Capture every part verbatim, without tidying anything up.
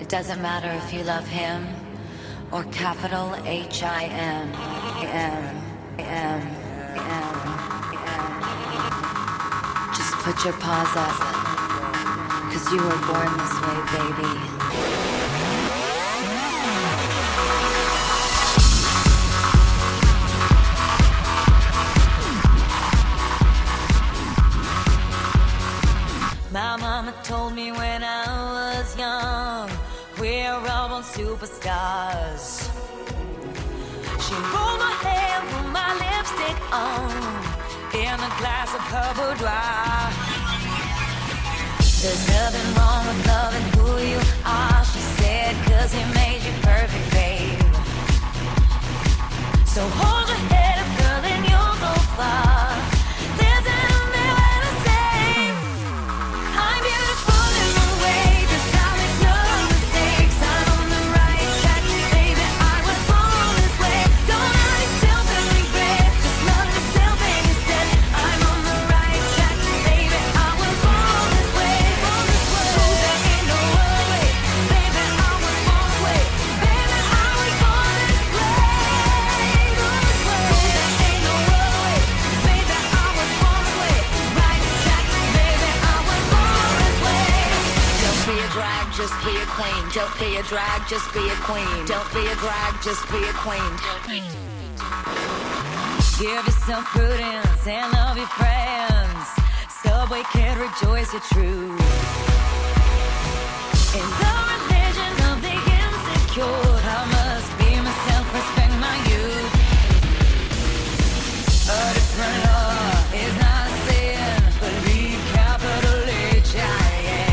It doesn't matter if you love him or capital H I M. M. M. M. M. Just put your paws up, 'cause you were born this way, baby. My mama told me when I was young, we're all born superstars. She rolled my hair, put my lipstick on, in a glass of her boudoir. There's nothing wrong with loving who you are, she said, 'cause he made you perfect, babe. So hold your head up, girl, and you'll go far. Just be a queen. Don't be a drag, just be a queen. Don't be a drag, just be a queen. Give yourself prudence and love your friends. Subway can rejoice your truth. In the religion of the insecure, I must be myself, respect my youth. A different law is not a sin, but leave capital H I M.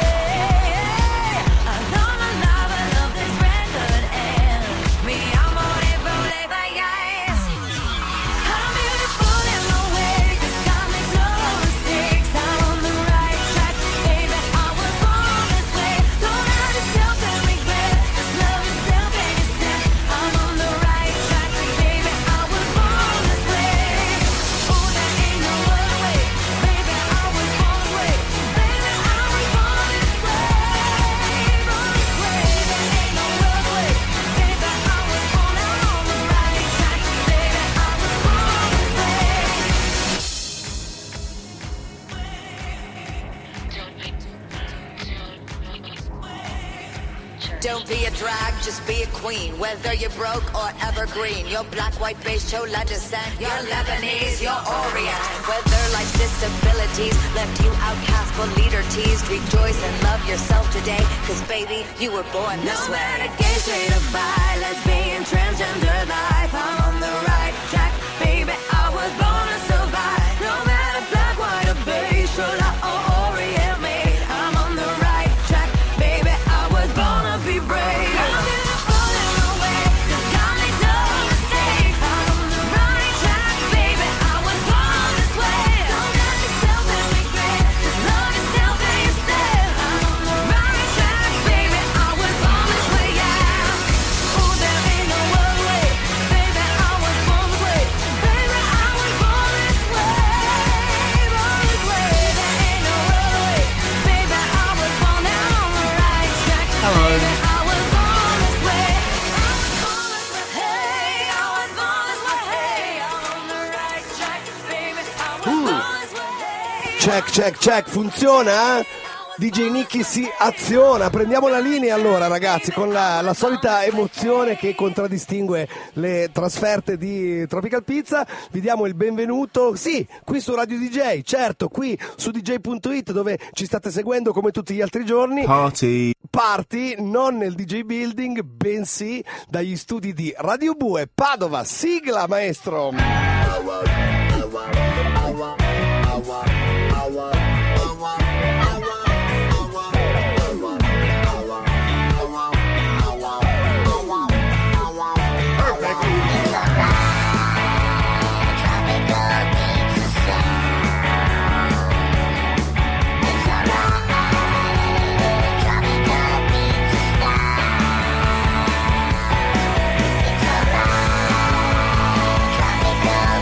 Don't be a drag, just be a queen. Whether you're broke or evergreen, you're black, white, beige, chola descent, you're Lebanese, you're Orient. Whether life's disabilities left you outcast but leader teased, rejoice and love yourself today, 'cause baby, you were born this no way. No matter gay, straight or bi, lesbian, transgender life, I'm on the right track, baby, I was born to survive. No matter black, white or beige, chola or Orient made, I'm on the right track, baby, I was born to be brave. Check, check, check, funziona? D J Nicky si aziona. Prendiamo la linea allora, ragazzi, con la, la solita emozione che contraddistingue le trasferte di Tropical Pizza. Vi diamo il benvenuto, sì, qui su Radio D J, certo, qui su D J punto it, dove ci state seguendo come tutti gli altri giorni. Party. Party, non nel D J Building, bensì dagli studi di Radio Bue, Padova. Sigla, maestro! Tropical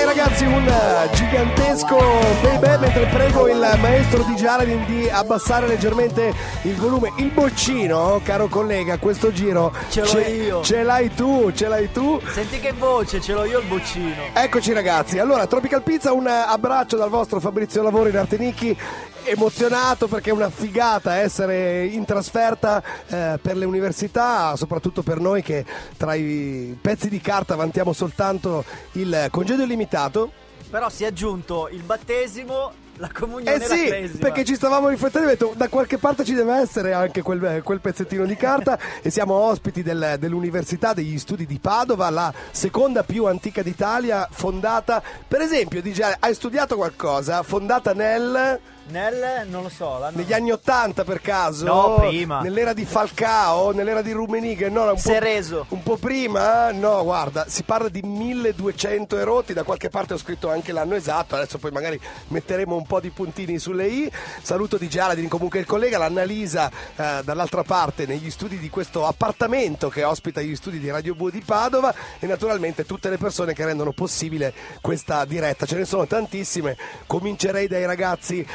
ragazzi, un gigantesco bebè, mentre prego il maestro di Jaladin di abbassare leggermente il volume. Il boccino, caro collega, questo giro ce l'ho ce, io. Ce l'hai tu, ce l'hai tu. Senti che voce, ce l'ho io il boccino. Eccoci ragazzi, allora Tropical Pizza, un abbraccio dal vostro Fabrizio Lavoro in Artenicchi. Emozionato perché è una figata essere in trasferta eh, per le università, soprattutto per noi che tra i pezzi di carta vantiamo soltanto il congedo illimitato. Però si è aggiunto il battesimo, la comunione Eh e la sì, cresima. perché ci stavamo riflettendo e ho detto da qualche parte ci deve essere anche quel, quel pezzettino di carta e siamo ospiti del, dell'Università degli Studi di Padova, la seconda più antica d'Italia, fondata, per esempio, D J, hai studiato qualcosa? Fondata nel... Nel, non lo so, l'anno... negli anni ottanta per caso? No, prima. Nell'era di Falcao, nell'era di Rummenigge, no, un Cereso. po', un po' prima? No, guarda, si parla di milleduecento erotti, da qualche parte ho scritto anche l'anno esatto, adesso poi magari metteremo un po' di puntini sulle i. Saluto di Jaladin, comunque il collega, l'Annalisa eh, dall'altra parte negli studi di questo appartamento che ospita gli studi di Radio Bue di Padova e naturalmente tutte le persone che rendono possibile questa diretta, ce ne sono tantissime, comincerei dai ragazzi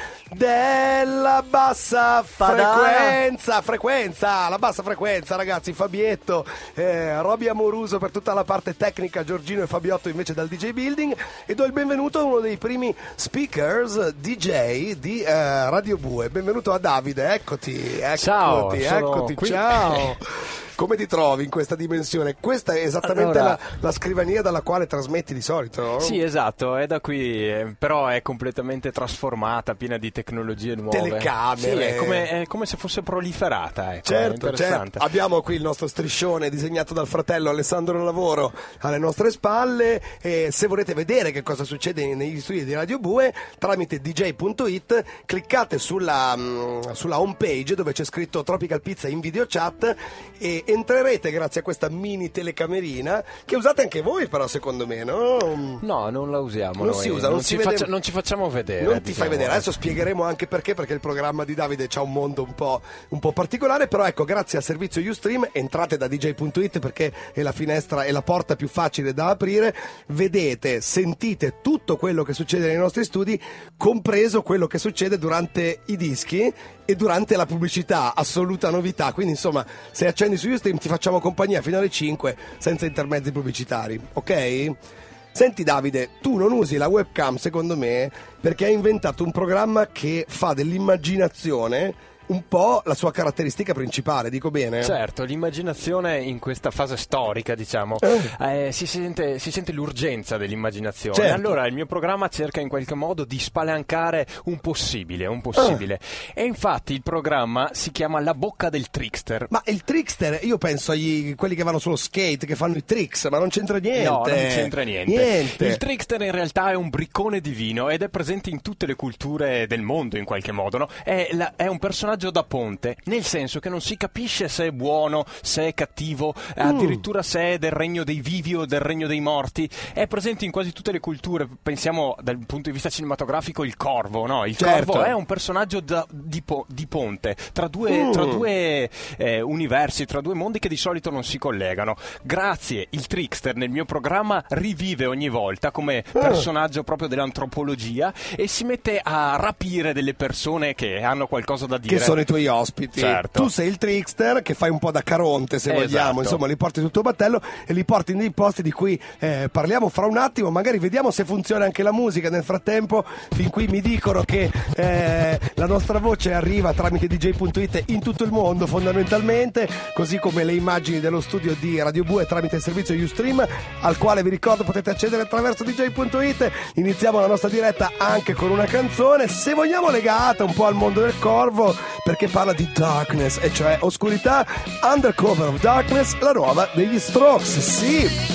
della bassa frequenza, frequenza, la bassa frequenza ragazzi, Fabietto, eh, Roby Amoruso per tutta la parte tecnica, Giorgino e Fabiotto invece dal D J Building, e do il benvenuto a uno dei primi speakers D J di eh, Radio Bue. Benvenuto a Davide, eccoti, eccoti, ciao, eccoti, qui. ciao. Come ti trovi in questa dimensione? Questa è esattamente Allora, la, la scrivania dalla quale trasmetti di solito, no? Sì, esatto, è da qui, eh, però è completamente trasformata, piena di tecnologie nuove. Telecamere. Sì, è come, è come se fosse proliferata, ecco, è Certo, interessante. certo. Abbiamo qui il nostro striscione disegnato dal fratello Alessandro Lavoro alle nostre spalle, e se volete vedere che cosa succede negli studi di Radio Bue tramite d j punto i t cliccate sulla, mh, sulla home page dove c'è scritto Tropical Pizza in video chat e entrerete grazie a questa mini telecamerina che usate anche voi, però secondo me, no? No, non la usiamo Non noi. si usa, non non, si ci vede- faccia- non ci facciamo vedere. Non ti diciamo. fai vedere, adesso spiegheremo anche perché, perché il programma di Davide c'ha un mondo un po', un po' particolare, però ecco, grazie al servizio Ustream entrate da d j punto i t perché è la finestra e la porta più facile da aprire, vedete, sentite tutto quello che succede nei nostri studi, compreso quello che succede durante i dischi e durante la pubblicità, assoluta novità, quindi insomma se accendi su Ustream ti facciamo compagnia fino alle cinque senza intermezzi pubblicitari, ok? Senti Davide, tu non usi la webcam secondo me perché hai inventato un programma che fa dell'immaginazione un po' la sua caratteristica principale, dico bene? Certo, l'immaginazione in questa fase storica, diciamo, Eh. eh, si, sente, si sente l'urgenza dell'immaginazione. Certo. Allora il mio programma cerca in qualche modo di spalancare un possibile, un possibile. E infatti il programma si chiama La bocca del trickster. Ma il trickster, io penso agli quelli che vanno sullo skate, che fanno i tricks, ma non c'entra niente. No, non c'entra niente. Niente. Il trickster in realtà è un briccone divino ed è presente in tutte le culture del mondo in qualche modo, no? È, la- è un personaggio da ponte, nel senso che non si capisce se è buono, se è cattivo, addirittura se è del regno dei vivi o del regno dei morti. È presente in quasi tutte le culture. Pensiamo dal punto di vista cinematografico il corvo, no? Il Certo. corvo è un personaggio da- di, po- di ponte tra due, Mm. tra due eh, universi, tra due mondi che di solito non si collegano. Grazie, il trickster nel mio programma rivive ogni volta come personaggio proprio dell'antropologia e si mette a rapire delle persone che hanno qualcosa da dire. Che sono i tuoi ospiti. Certo. Tu sei il trickster che fai un po' da Caronte, se Esatto. vogliamo, insomma li porti sul tuo battello e li porti in dei posti di cui eh, parliamo fra un attimo, magari vediamo se funziona anche la musica nel frattempo, fin qui mi dicono che eh, la nostra voce arriva tramite d j punto i t in tutto il mondo fondamentalmente, così come le immagini dello studio di Radio Bue tramite il servizio Ustream, al quale vi ricordo potete accedere attraverso d j punto i t. Iniziamo la nostra diretta anche con una canzone, se vogliamo legata un po' al mondo del corvo, perché parla di darkness, e cioè oscurità. Undercover of Darkness, la nuova degli Strokes, sì.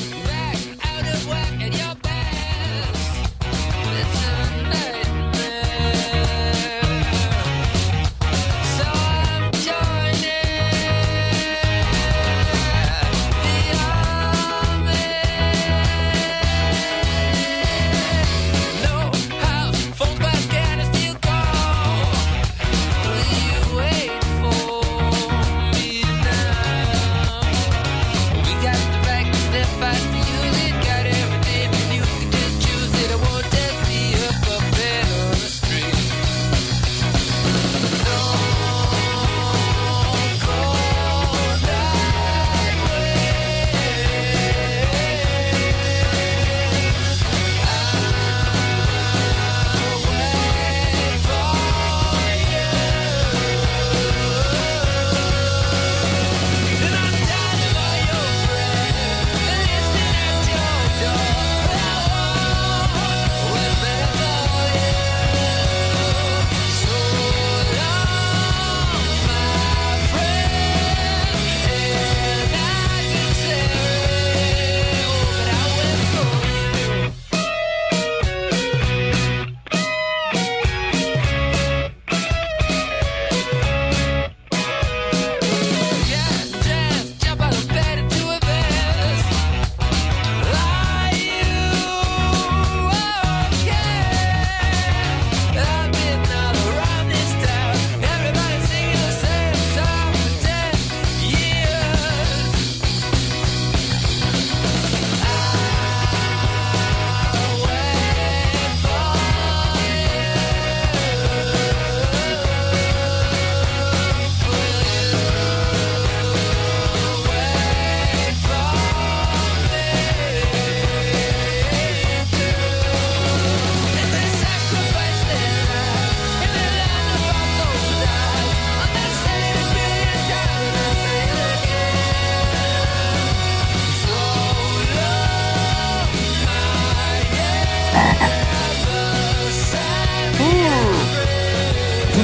We got the right to step by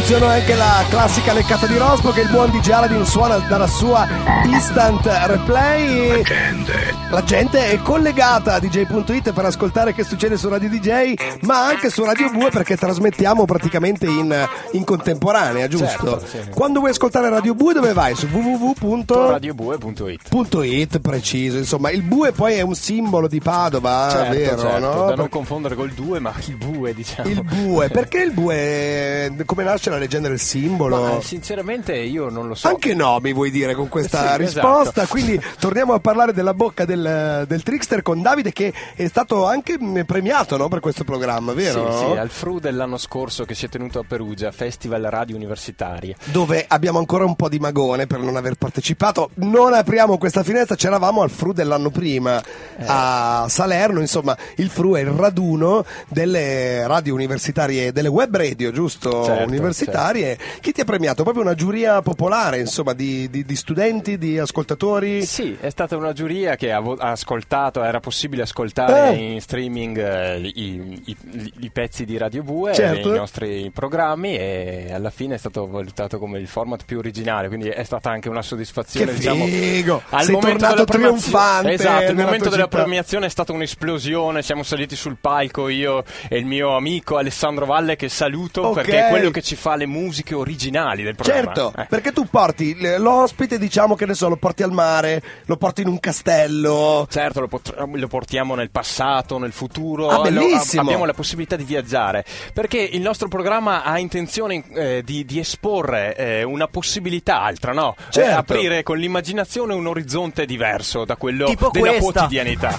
funziona anche la classica leccata di rospo che il buon D J Aladdin suona dalla sua instant replay. La gente, la gente è collegata a D J punto it per ascoltare che succede su Radio D J, ma anche su Radio Bue, perché trasmettiamo praticamente in, in contemporanea, giusto? Certo, sì. Quando vuoi ascoltare Radio Bue dove vai? Su w w w punto radio bue punto it. .it, preciso, insomma. Il Bue poi è un simbolo di Padova, Certo, vero? certo, No? da non confondere col due, ma il bue, diciamo. Il Bue, perché il Bue? Come nasce la leggenda del simbolo? Ma, eh, sinceramente io non lo so. Anche no, mi vuoi dire con questa Sì, risposta. esatto. Quindi torniamo a parlare della bocca del, del trickster con Davide, che è stato anche premiato, no, per questo programma, vero? Sì, sì, al F R U dell'anno scorso che si è tenuto a Perugia, Festival Radio Universitarie. Dove abbiamo ancora un po' di magone per non aver partecipato. Non apriamo questa finestra, c'eravamo al F R U dell'anno prima eh. a Salerno. Insomma, il F R U è il raduno delle radio universitarie, delle web radio, giusto? Certo, Universitarie. certo. Chi ti ha premiato? Proprio una giuria popolare, insomma, di, di, di studenti, di ascoltatori? Sì, è stata una giuria che ha, vo- ha ascoltato, era possibile ascoltare Eh. in streaming eh, i, i- i- i pezzi di Radio Bue, Certo. i nostri programmi, e alla fine è stato valutato come il format più originale, quindi è stata anche una soddisfazione. Che diciamo, figo! al Sei momento tornato della premiazio- trionfante Esatto, il nella momento tua della città. premiazione è stata un'esplosione, siamo saliti sul palco io e il mio amico Alessandro Valle, che saluto, Ok. perché è quello che ci fa le musiche originali del programma. Certo, Eh. perché tu porti l- l'ospite, diciamo che ne so, lo porti al mare, lo porti in un castello. Certo, lo, pot- lo portiamo nel passato, nel futuro. Ah, Lo- bellissimo. abbiamo la possibilità di viaggiare, perché il nostro programma ha intenzione eh, di, di esporre eh, una possibilità altra, no? Certo. Eh, aprire con l'immaginazione un orizzonte diverso da quello Tipo della questa. quotidianità.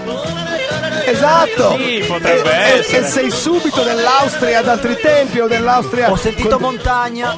Esatto! Sì, potrebbe e, e- essere. e sei subito dell'Austria ad altri tempi o dell'Austria... Ho sentito con- montagna.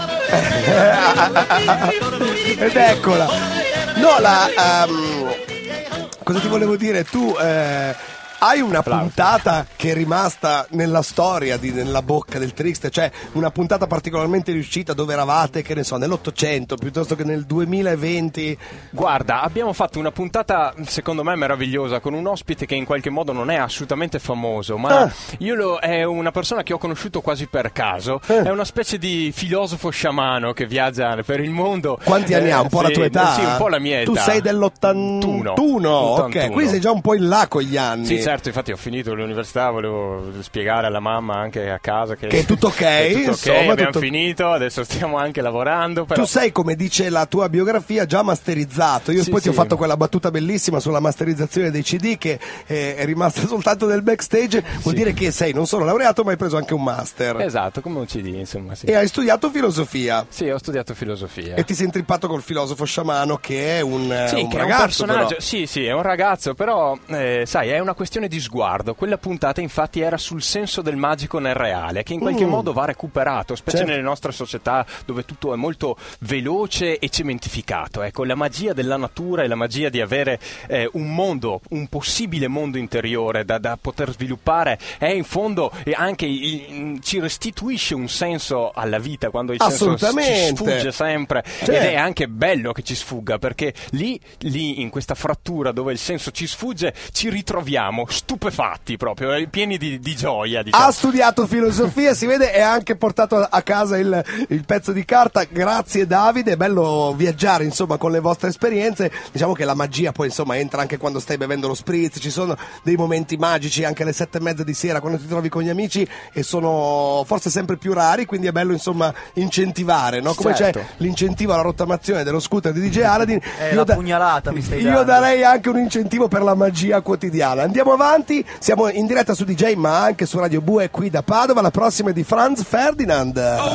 Ed eccola. No, la... ehm, cosa ti volevo dire? Tu... eh, hai una Applausi. puntata che è rimasta nella storia, di, nella bocca del trickster, cioè una puntata particolarmente riuscita dove eravate, che ne so, nell'Ottocento piuttosto che nel duemilaventi. Guarda, abbiamo fatto una puntata secondo me meravigliosa con un ospite che in qualche modo non è assolutamente famoso, ma Ah. io lo, è una persona che ho conosciuto quasi per caso. Eh. È una specie di filosofo sciamano che viaggia per il mondo. Quanti anni Eh, ha? Un po' sì, la tua età? Sì, un po' la mia età. Tu sei dell'ottantuno, ok, ottantuno. quindi sei già un po' in là con gli anni. Sì, certo, infatti ho finito l'università, volevo spiegare alla mamma anche a casa che, Che è tutto ok, che è tutto ok, insomma, abbiamo tutto- finito, adesso stiamo anche lavorando. Però... Tu sei, come dice la tua biografia, già masterizzato. Io Sì, poi ti ho sì. fatto quella battuta bellissima sulla masterizzazione dei C D che eh, è rimasta soltanto nel backstage. Vuol Sì. dire che sei non solo laureato, ma hai preso anche un master. Esatto, come un C D, insomma, sì. E hai studiato filosofia. Sì, ho studiato filosofia. E ti sei intrippato col filosofo sciamano, che è un, eh, Sì, un che ragazzo. è un personaggio, però. sì, sì, è un ragazzo, però eh, sai, è una questione di sguardo. Quella puntata infatti era sul senso del magico nel reale, che in qualche Mm. modo va recuperato, specie Certo. nelle nostre società dove tutto è molto veloce e cementificato. Ecco, la magia della natura e la magia di avere eh, un mondo, un possibile mondo interiore da, da poter sviluppare è in fondo e anche i- ci restituisce un senso alla vita quando il senso ci Assolutamente. sfugge sempre. Certo. Ed è anche bello che ci sfugga, perché lì, lì in questa frattura dove il senso ci sfugge ci ritroviamo stupefatti proprio, eh, pieni di, di gioia, diciamo. Ha studiato filosofia, si vede, e ha anche portato a casa il, il pezzo di carta. Grazie Davide, è bello viaggiare insomma con le vostre esperienze. Diciamo che la magia poi insomma entra anche quando stai bevendo lo spritz, ci sono dei momenti magici anche alle sette e mezza di sera quando ti trovi con gli amici, e sono forse sempre più rari, quindi è bello insomma incentivare, no? Come Certo. c'è l'incentivo alla rottamazione dello scooter di D J Aladdin, Eh, la pugnalata mi stai io dando. darei anche un incentivo per la magia quotidiana. Andiamo avanti, siamo in diretta su D J ma anche su Radio Bue qui da Padova. La prossima è di Franz Ferdinand.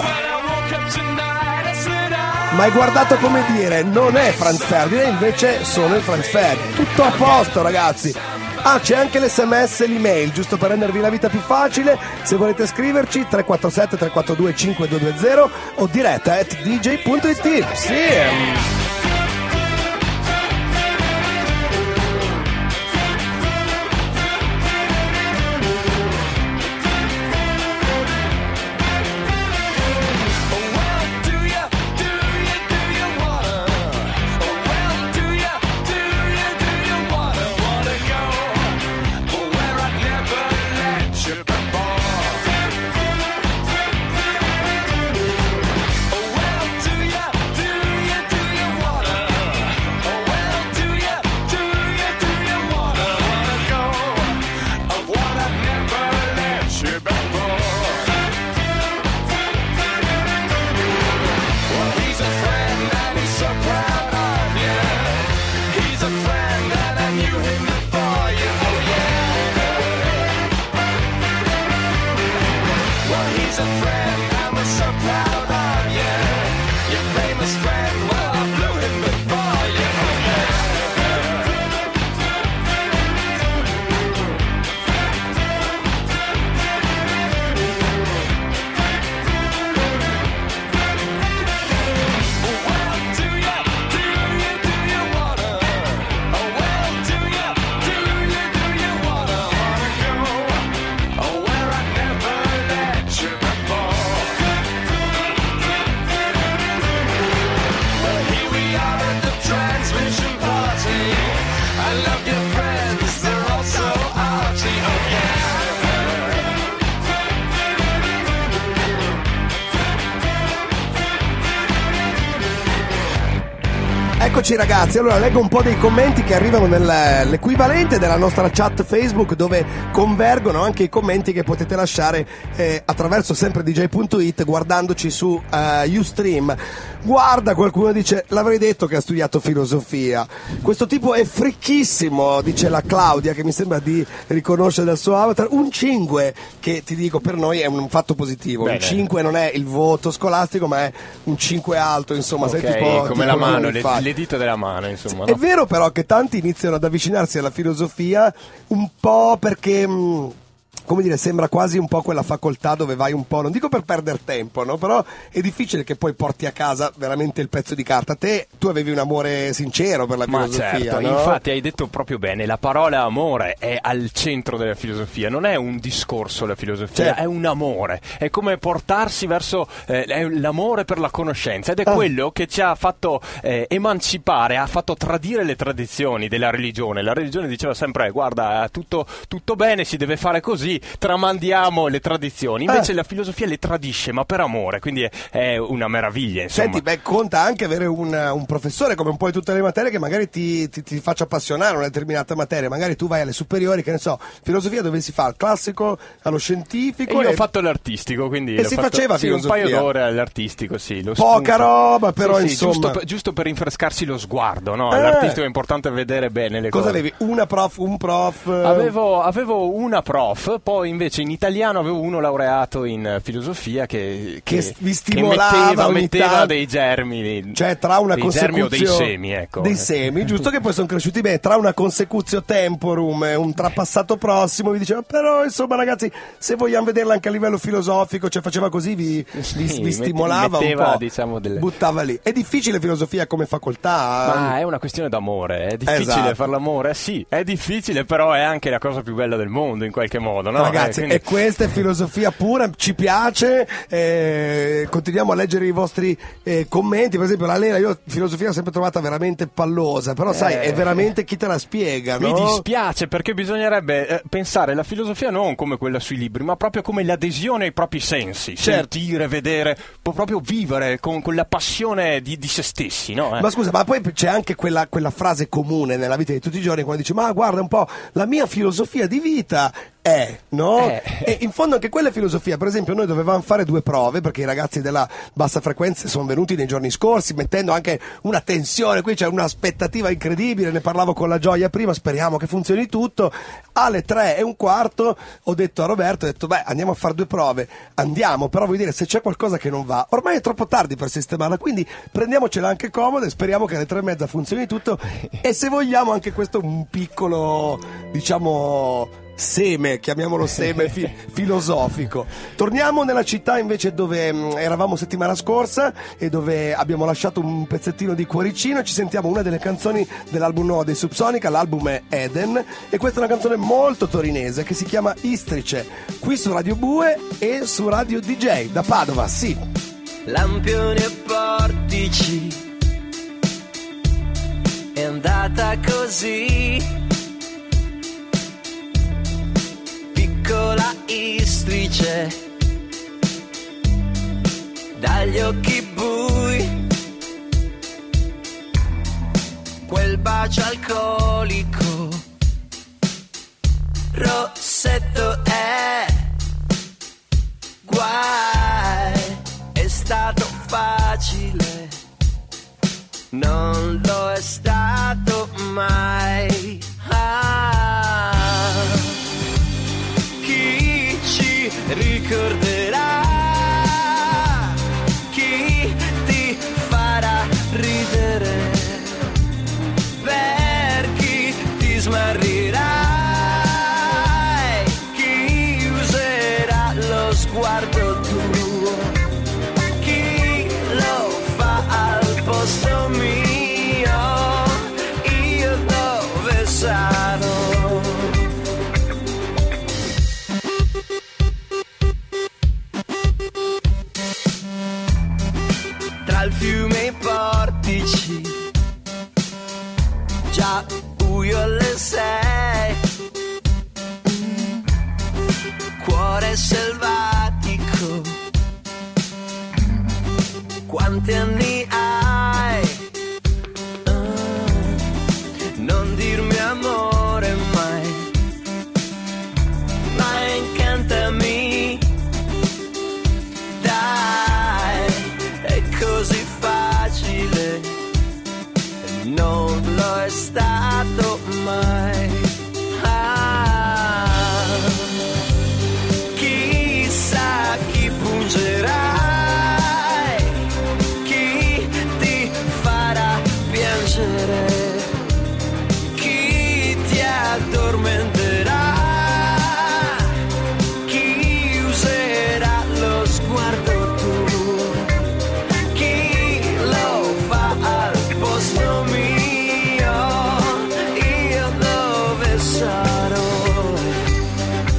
Ma hai guardato, come dire, non è Franz Ferdinand, invece sono il Franz Ferdinand. Tutto a posto, ragazzi. Ah, c'è anche l'esse emme esse e l'email, giusto per rendervi la vita più facile. Se volete scriverci, tre quattro sette tre quattro due cinque due due zero o diretta at d j punto i t. Sì. Eccoci ragazzi, allora leggo un po' dei commenti che arrivano nell'equivalente della nostra chat Facebook, dove convergono anche i commenti che potete lasciare eh, attraverso sempre d j punto i t guardandoci su uh, Ustream. Guarda, qualcuno dice, l'avrei detto che ha studiato filosofia, questo tipo è fricchissimo, dice la Claudia, che mi sembra di riconoscere dal suo avatar. Un cinque, che ti dico per noi è un fatto positivo. Bene. Un cinque non è il voto scolastico, ma è un cinque alto, insomma. Okay, sei tipo, come tipo la mano, le, le dita della mano, insomma. È no? vero però che tanti iniziano ad avvicinarsi alla filosofia un po' perché... Mh, come dire, sembra quasi un po' quella facoltà dove vai un po', non dico per perdere tempo, no? Però è difficile che poi porti a casa veramente il pezzo di carta. Te, tu avevi un amore sincero per la Ma filosofia, certo, no? Infatti hai detto proprio bene, la parola amore è al centro della filosofia, non è un discorso la filosofia, certo. È un amore, è come portarsi verso eh, è l'amore per la conoscenza, ed è ah. quello che ci ha fatto eh, emancipare, ha fatto tradire le tradizioni della religione. La religione diceva sempre, guarda, tutto, tutto bene, si deve fare così, tramandiamo le tradizioni, invece eh. la filosofia le tradisce, ma per amore, quindi è, è una meraviglia, insomma. Senti, beh, conta anche avere un, un professore, come un po' di tutte le materie, che magari ti, ti, ti faccia appassionare una determinata materia. Magari tu vai alle superiori, che ne so, filosofia dove si fa? Al classico, allo scientifico? E io e... ho fatto l'artistico, quindi e si fatto, faceva sì, filosofia? un paio d'ore all'artistico, sì. Lo Poca spunto. roba, però sì, sì, insomma... Giusto per, giusto per rinfrescarsi lo sguardo, no? Eh. All'artistico è importante vedere bene le Cosa cose. avevi? Una prof, un prof? Avevo, avevo una prof, poi invece in italiano avevo uno laureato in filosofia che, che, che vi stimolava, che metteva, metteva tanto... dei germi, cioè tra una dei germi o dei semi, ecco. Dei semi, giusto, che poi sono cresciuti bene, tra una consecutio temporum e un trapassato prossimo, vi diceva, però insomma ragazzi, se vogliamo vederla anche a livello filosofico, cioè faceva così, vi, sì, vi, vi stimolava metteva, un po', diciamo, delle... buttava lì. È difficile filosofia come facoltà? Ma è una questione d'amore, è difficile esatto. fare l'amore, sì, è difficile, però è anche la cosa più bella del mondo in qualche modo, no? Ragazzi, eh, quindi... e questa è filosofia pura, ci piace, eh, continuiamo a leggere i vostri eh, commenti. Per esempio la Lela, io filosofia l'ho sempre trovata veramente pallosa, però eh, sai, è veramente chi te la spiega, no? Mi dispiace, perché bisognerebbe eh, pensare la filosofia non come quella sui libri, ma proprio come l'adesione ai propri sensi, certo. Sentire, vedere, può proprio vivere con, con la passione di, di se stessi, no? Eh. Ma scusa, ma poi c'è anche quella, quella frase comune nella vita di tutti i giorni, quando dici, ma guarda un po', la mia filosofia di vita è, no? Eh. E in fondo anche quella è filosofia. Per esempio noi dovevamo fare due prove, perché i ragazzi della bassa frequenza sono venuti nei giorni scorsi mettendo anche una tensione, qui c'è un'aspettativa incredibile, ne parlavo con la Gioia prima, speriamo che funzioni tutto. Alle tre e un quarto ho detto a Roberto, ho detto beh, andiamo a fare due prove, andiamo, però vuol dire, se c'è qualcosa che non va, ormai è troppo tardi per sistemarla, quindi prendiamocela anche comoda e speriamo che alle tre e mezza funzioni tutto. E se vogliamo anche questo un piccolo, diciamo, seme, chiamiamolo seme fi- filosofico. Torniamo nella città invece dove mh, eravamo settimana scorsa e dove abbiamo lasciato un pezzettino di cuoricino, e ci sentiamo una delle canzoni dell'album nuovo dei Subsonica. L'album è Eden e questa è una canzone molto torinese che si chiama Istrice, qui su Radio Bue e su Radio D J da Padova, sì. Lampioni e portici, è andata così. Piccola Istrice, dagli occhi bui, quel bacio alcolico, rossetto è guai, è stato facile, non lo è stato mai. Ah. Chi ci ricorderà? Chi ti farà ridere? Per chi ti smarrirai? Chi userà lo sguardo tuo? Chi lo fa al posto mio? Io dove sarò? Tra il fiume e i portici, già buio alle sei, cuore selvatico, quanti anni hai? Uh,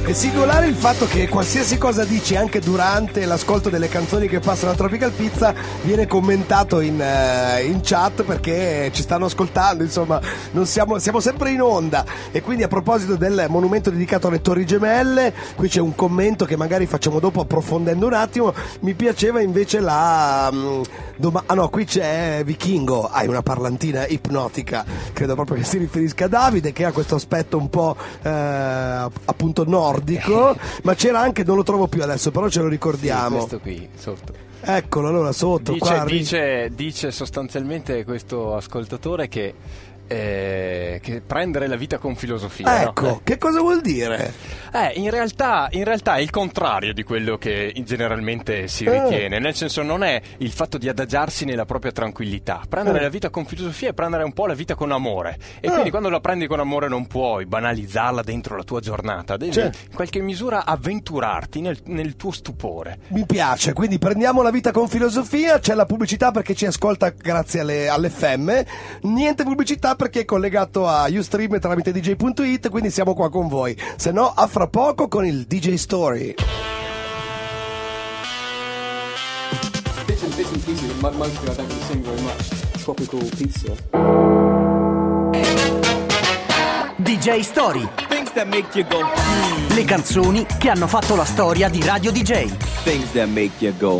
È singolare il fatto che qualsiasi cosa dici anche durante l'ascolto delle canzoni che passano a Tropical Pizza viene commentato in, uh, in chat, perché ci stanno ascoltando, insomma non siamo, siamo sempre in onda. E quindi, a proposito del monumento dedicato alle Torri Gemelle, qui c'è un commento che magari facciamo dopo approfondendo un attimo. Mi piaceva invece la um, doma- ah no, qui c'è Vichingo, hai una parlantina ipnotica, credo proprio che si riferisca a Davide, che ha questo aspetto un po' eh, appunto nordico, ma c'era anche, non lo trovo più adesso, però ce lo ricordiamo. Sì, questo qui sotto. Eccolo, allora sotto Dice, qua, dice, dice sostanzialmente questo ascoltatore che, eh, che prendere la vita con filosofia. Ecco, no? che cosa vuol dire? Eh, in realtà, in realtà è il contrario di quello che generalmente si ritiene, nel senso, non è il fatto di adagiarsi nella propria tranquillità. Prendere Eh. la vita con filosofia è prendere un po' la vita con amore, e Eh. quindi quando la prendi con amore non puoi banalizzarla dentro la tua giornata, devi Cioè. in qualche misura avventurarti nel, nel tuo stupore. Mi piace, quindi prendiamo la vita con filosofia. C'è la pubblicità perché ci ascolta grazie alle, all'F M, niente pubblicità perché è collegato a Ustream tramite D J punto it, quindi siamo qua con voi. Se no, a fra poco con il D J Story. Bits and bits and pieces, mo- mostly I don't really sing very much. Tropical pizza. D J Story. Things that make you go, Le canzoni che hanno fatto la storia di Radio D J. things that make you go.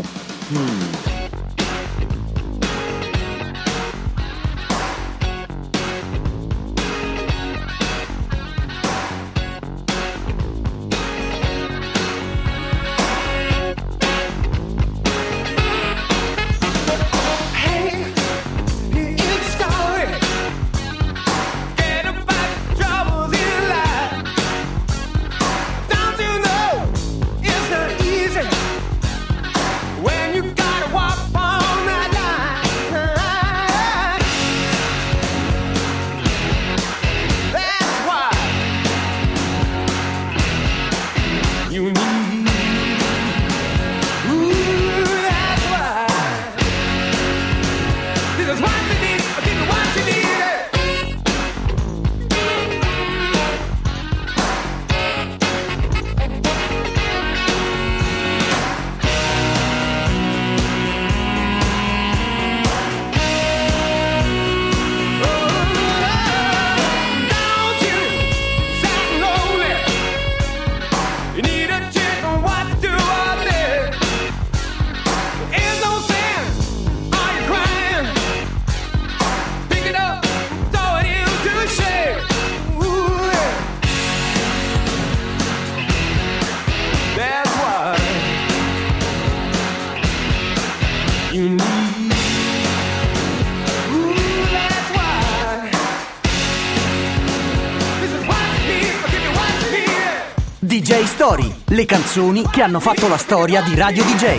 D J Story. Le canzoni che hanno fatto la storia di Radio D J.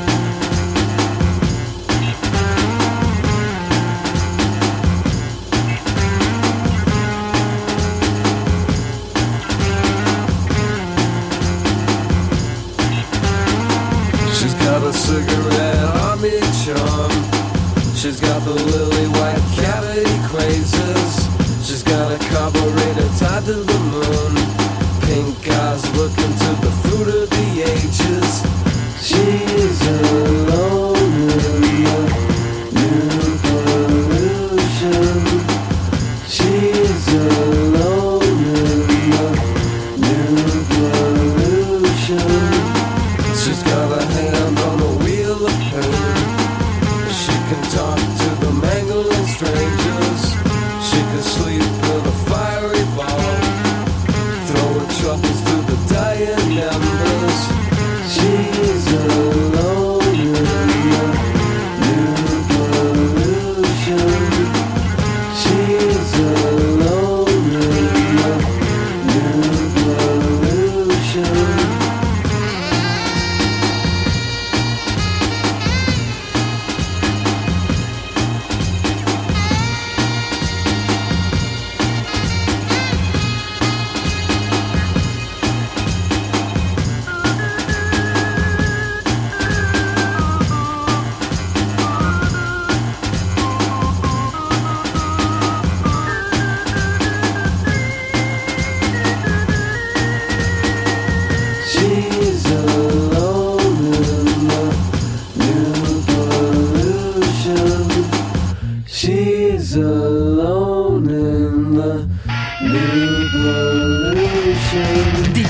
She's got a cigarette on each arm. She's got the lily white cavity crazes. She's got a carburetor tied to the moon. Pink eyes looking to the fruit of the ages. She's alone in the new pollution. She's alone in the new pollution. She's got a hand on the wheel of pain. She can talk to the mangling strangers. She can sleep with a fiery ball, throwing troubles to the dying embers. She's alone in the new pollution. She's alone in the new pollution.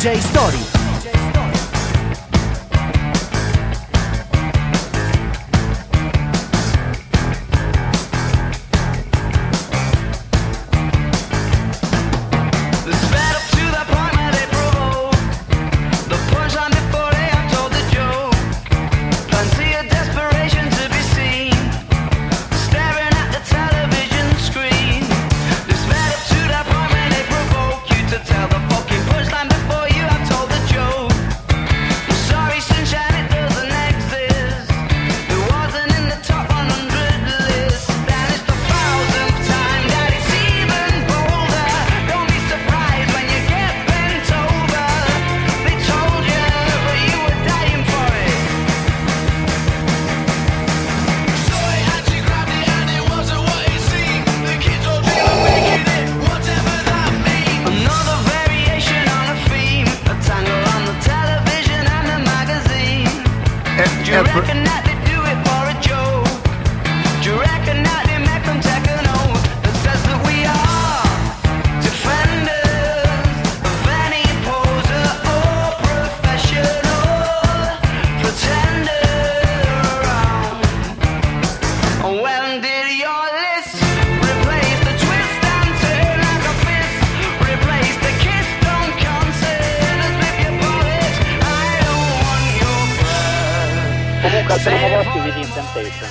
D J Story. Tell the fucking punchline before you have told the joke. promotti di Temptation.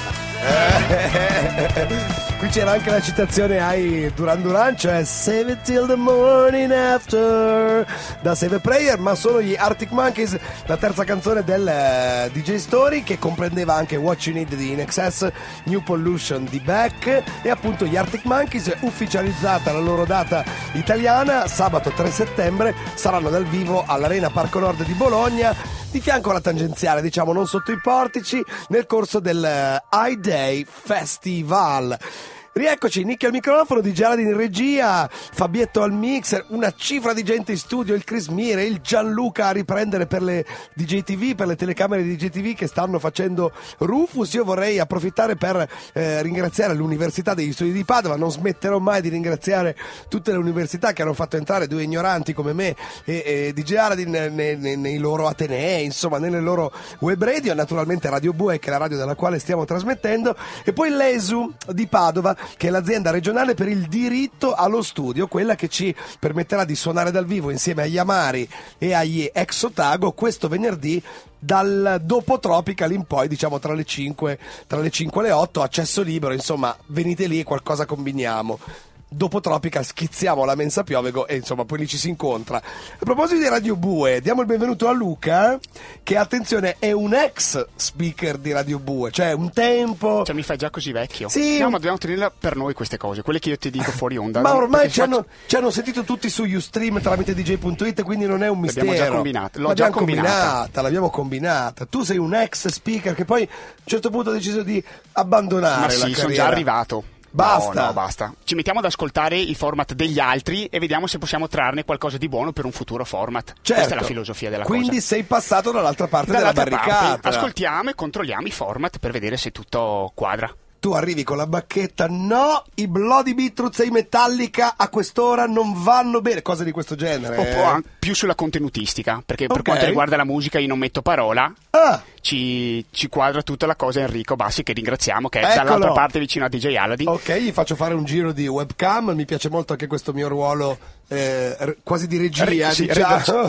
Qui c'era anche la citazione ai Duran Duran, cioè Save it till the morning after, da Save a Prayer, ma sono gli Arctic Monkeys, la terza canzone del uh, D J Story, che comprendeva anche What You Need di In Excess, New Pollution di Beck e appunto gli Arctic Monkeys. Ufficializzata la loro data italiana, sabato tre settembre saranno dal vivo all'Arena Parco Nord di Bologna, di fianco alla tangenziale, diciamo non sotto i portici, nel corso del uh, I-Day Festival. Rieccoci, Nicky al microfono, di Geraldine in regia, Fabietto al mixer, una cifra di gente in studio, il Chris Mire, il Gianluca a riprendere per le D J T V, per le telecamere di D J T V che stanno facendo Rufus. Io vorrei approfittare per eh, ringraziare l'Università degli Studi di Padova, non smetterò mai di ringraziare tutte le università che hanno fatto entrare due ignoranti come me e, e di Geraldine nei, nei, nei loro atenei, insomma nelle loro web radio, naturalmente Radio Bue che è la radio dalla quale stiamo trasmettendo, e poi l'E S U di Padova, che è l'azienda regionale per il diritto allo studio, quella che ci permetterà di suonare dal vivo insieme agli Amari e agli Ex Otago questo venerdì dal dopo Tropical in poi, diciamo tra le cinque tra le cinque e le otto, accesso libero, insomma venite lì e qualcosa combiniamo. Dopo Tropical schizziamo la mensa Piovego e insomma poi lì ci si incontra. A proposito di Radio Bue, diamo il benvenuto a Luca, che attenzione è un ex speaker di Radio Bue, cioè un tempo, cioè mi fai già così vecchio. Sì, no, ma dobbiamo tenerla per noi queste cose, quelle che io ti dico fuori onda. Ma no? ormai ci, faccio... hanno, ci hanno sentito tutti su Ustream tramite D J punto it, quindi non è un mistero. L'abbiamo già combinata, l'ho l'abbiamo già combinata. combinata, l'abbiamo combinata. Tu sei un ex speaker che poi a un certo punto ha deciso di abbandonare ma la sì, carriera. sono già arrivato. Basta. No, no, basta. Ci mettiamo ad ascoltare i format degli altri e vediamo se possiamo trarne qualcosa di buono per un futuro format. Certo. Questa è la filosofia della Quindi cosa. Quindi sei passato dall'altra parte Dall'altra della barricata. parte, ascoltiamo e controlliamo i format per vedere se tutto quadra. Tu arrivi con la bacchetta, no, i Bloody Beetroots e i Metallica a quest'ora non vanno bene, cose di questo genere. Un po' anche più sulla contenutistica, perché per Ok. quanto riguarda la musica io non metto parola. Ah, Ci, ci quadra tutta la cosa Enrico Bassi, che ringraziamo, che è Eccolo. dall'altra parte vicino a D J Aladdin. ok, gli faccio fare un giro di webcam, mi piace molto anche questo mio ruolo eh, r- quasi di regia, Ri- sì, diciamo.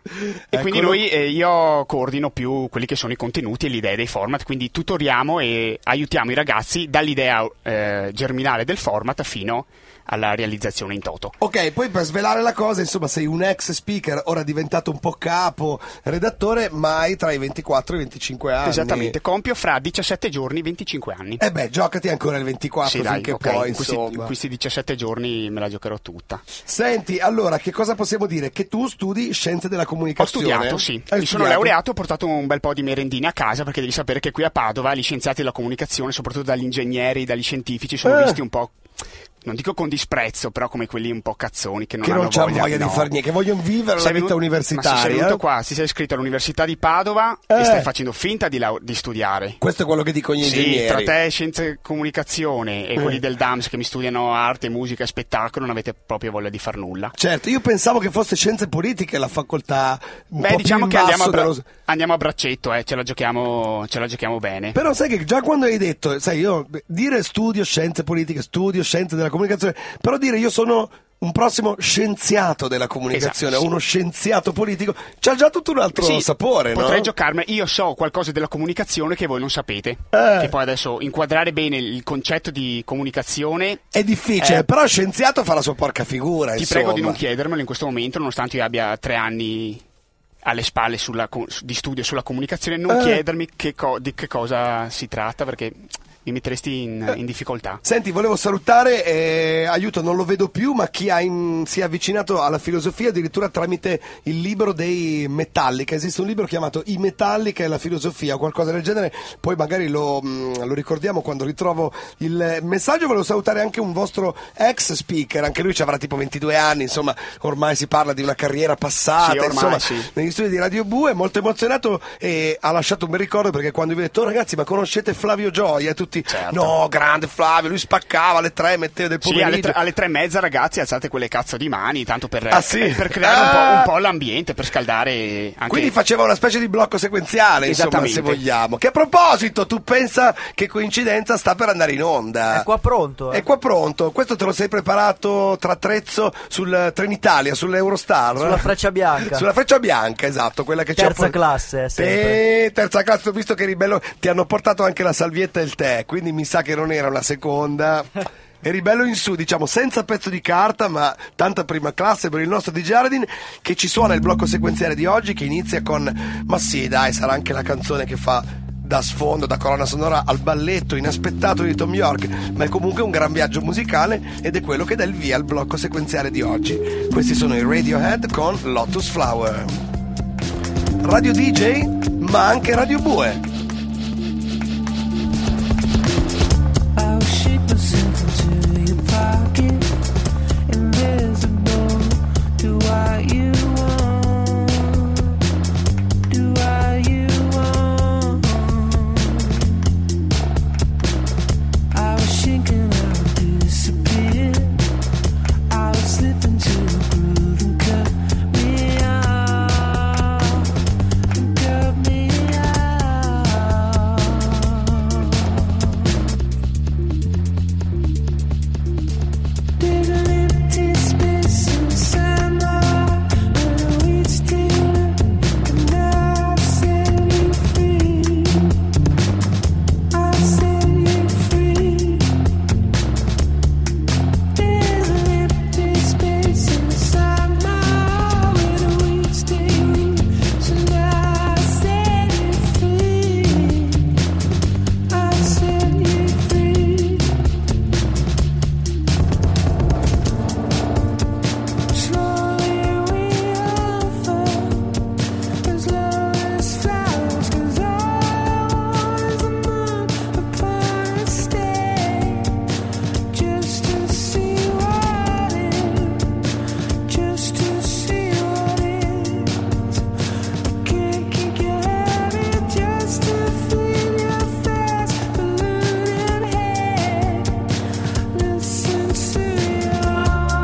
E quindi Eccolo. noi, eh, io coordino più quelli che sono i contenuti e le idee dei format, quindi tutoriamo e aiutiamo i ragazzi dall'idea eh, germinale del format fino alla realizzazione in toto. Ok, poi per svelare la cosa, insomma, sei un ex speaker, ora diventato un po' capo, redattore, ma hai tra i ventiquattro e i venticinque anni. Esattamente, compio fra diciassette giorni e venticinque anni. Eh beh, giocati ancora il ventiquattro Sì, dai, finché ok, puoi, in questi, insomma. in questi diciassette giorni me la giocherò tutta. Senti, allora, che cosa possiamo dire? Che tu studi scienze della Ho comunicazione? studiato, sì. Hai Mi sono studiato? laureato, ho portato un bel po' di merendine a casa, perché devi sapere che qui a Padova gli scienziati della comunicazione, soprattutto dagli ingegneri, dagli scientifici, sono Eh. visti un po'... non dico con disprezzo, però come quelli un po' cazzoni che non che hanno non c'ha voglia, voglia no. di far niente, che vogliono vivere Sei la vita venuto- universitaria. Ma se sei venuto qua, si sei iscritto all'Università di Padova Eh. e stai facendo finta di, lau- di studiare. Questo è quello che dicono gli Sì, ingegneri. tra te scienze e comunicazione e Eh. quelli del D A M S che mi studiano arte, musica e spettacolo non avete proprio voglia di far nulla. Certo, io pensavo che fosse scienze politiche la facoltà un Beh, po' diciamo più che in andiamo a, basso bra- dello- andiamo a braccetto, eh, ce la giochiamo, ce la giochiamo bene. Però sai che già quando hai detto, sai, io dire studio scienze politiche, studio scienze della comunicazione, però dire io sono un prossimo scienziato della comunicazione, Esatto, sì. uno scienziato politico, c'ha già tutto un altro Sì, sapore, no? potrei giocarmi. Io so qualcosa della comunicazione che voi non sapete. Eh. Che poi adesso inquadrare bene il concetto di comunicazione. È difficile, Eh. però scienziato fa la sua porca figura. Ti insomma. prego di non chiedermelo in questo momento, nonostante io abbia tre anni alle spalle sulla co- di studio sulla comunicazione. Non Eh. chiedermi che co- di che cosa si tratta, perché mi metteresti in, in difficoltà. Senti, volevo salutare, eh, aiuto, non lo vedo più, ma chi ha in- si è avvicinato alla filosofia addirittura tramite il libro dei Metallica. Esiste un libro chiamato I Metallica e la filosofia, o qualcosa del genere, poi magari lo, mh, lo ricordiamo quando ritrovo il messaggio. Volevo salutare anche un vostro ex speaker, anche lui ci avrà tipo ventidue anni, insomma, ormai si parla di una carriera passata, Sì, ormai insomma, sì. negli studi di Radio Bue, molto emozionato e ha lasciato un bel ricordo, perché quando vi ho detto, "Oh, ragazzi, ma conoscete Flavio Gioia?" E tutti, Certo. no, grande Flavio, lui spaccava alle tre, metteva del Sì, pomeriggio. alle tre, alle tre e mezza, ragazzi, alzate quelle cazzo di mani, tanto per, Ah, sì? per creare un, Ah! po', un po' l'ambiente, per scaldare anche. Quindi faceva una specie di blocco sequenziale, insomma, Esattamente. se vogliamo. Che a proposito, tu pensa che coincidenza sta per andare in onda? È qua pronto. eh. È qua pronto. Questo te lo sei preparato tra attrezzo sul Trenitalia, sull'Eurostar? Sulla freccia bianca. Sulla freccia bianca, esatto, quella che c'è. Terza classe, eh, sempre. Eh, terza classe, ho visto che Ribello ti hanno portato anche la salvietta e il tè, quindi mi sa che non era una seconda. Eri bello in su, diciamo, senza pezzo di carta, ma tanta prima classe per il nostro D J Aradin, che ci suona il blocco sequenziale di oggi, che inizia con, ma sì dai, sarà anche la canzone che fa da sfondo, da colonna sonora al balletto inaspettato di Tom York, ma è comunque un gran viaggio musicale ed è quello che dà il via al blocco sequenziale di oggi. Questi sono i Radiohead con Lotus Flower. Radio D J, ma anche Radio Bue. I'll shape myself into your pocket, invisible. Do what you want, do what you want. I was shaking, I would disappear. I would slip into the groove and cut me off, cut me off. There's an empty space inside my heart where we still, and I set you free. I set you free. There's an empty space inside my heart where we still, so now I set you free. I set you free. Slowly we unfold as low as flowers, 'cause all is the moon upon a stay, just to see what is, just to see what is. I can't keep your head just to feel your fast polluted head. Listen to your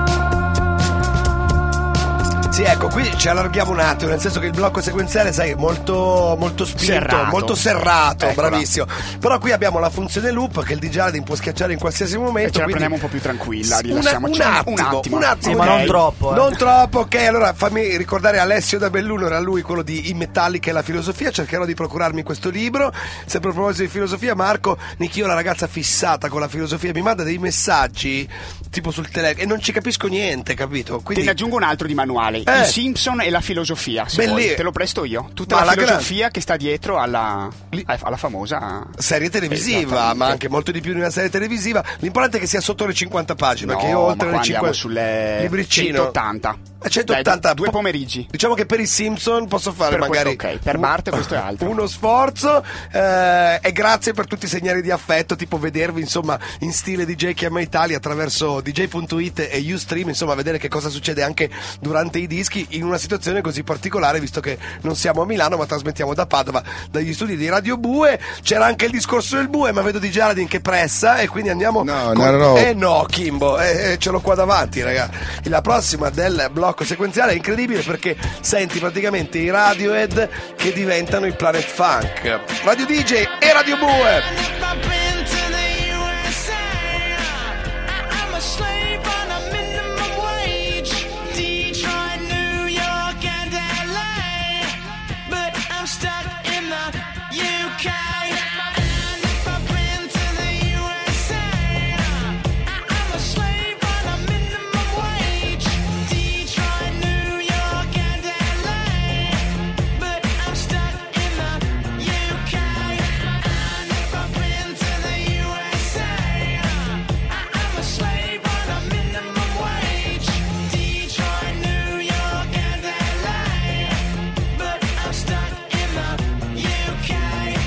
Sì, ecco, qui ci allarghiamo un attimo, nel senso che il blocco sequenziale, sai, è molto, molto spinto, Serrato. molto serrato, Eccola. bravissimo. Però qui abbiamo la funzione loop che il D J Aradin può schiacciare in qualsiasi momento. E ce la quindi- prendiamo un po' più tranquilla, Una- rilassiamoci un attimo, un attimo. un attimo, Sì, ma ok. non troppo, eh. Non troppo, ok. Allora fammi ricordare Alessio da Belluno, era lui quello di I Metallica e la filosofia. Cercherò di procurarmi questo libro. Sempre a proposito di filosofia, Marco Nichio, la ragazza fissata con la filosofia, mi manda dei messaggi tipo sul telefono e non ci capisco niente, capito? Te Quindi ne aggiungo un altro di manuale. Eh. I Simpson Simpson e la filosofia, se Belli- vuoi. Te lo presto io. Tutta Ma la la filosofia gran- che sta dietro alla, alla famosa serie televisiva, Esattamente. ma anche molto di più di una serie televisiva. L'importante è che sia sotto le cinquanta pagine, No, perché io oltre ma le qua andiamo cinquanta sulle libricino centottanta. A centottanta. Dai, due po- pomeriggi. Diciamo che per i Simpson posso fare Per magari que- ok, per un- Marte questo è altro. uno sforzo, eh, e grazie per tutti i segnali di affetto, tipo vedervi insomma in stile D J Chiama Italia attraverso D J punto it e Ustream, insomma vedere che cosa succede anche durante i dischi in una situazione così particolare, visto che non siamo a Milano ma trasmettiamo da Padova, dagli studi di Radio Bue. C'era anche il discorso del Bue, ma vedo di Geraldine che pressa e quindi andiamo No, con... no, no. Eh no, Kimbo, eh, eh, ce l'ho qua davanti, raga. La prossima del blocco sequenziale è incredibile perché senti praticamente i Radiohead che diventano i Planet Funk. Radio D J e Radio Bue. I've been to the U S A. I'm a slave on a minimum wage. Detroit, New York, and L A. But I'm stuck in the U K. And if I've been to the U S A, I'm a slave on a minimum wage. Detroit, New York, and L A. But I'm stuck in the U K. And if I've been to the U S A, I'm a slave on a minimum wage. Detroit, New York, and L A. But I'm stuck in the U K.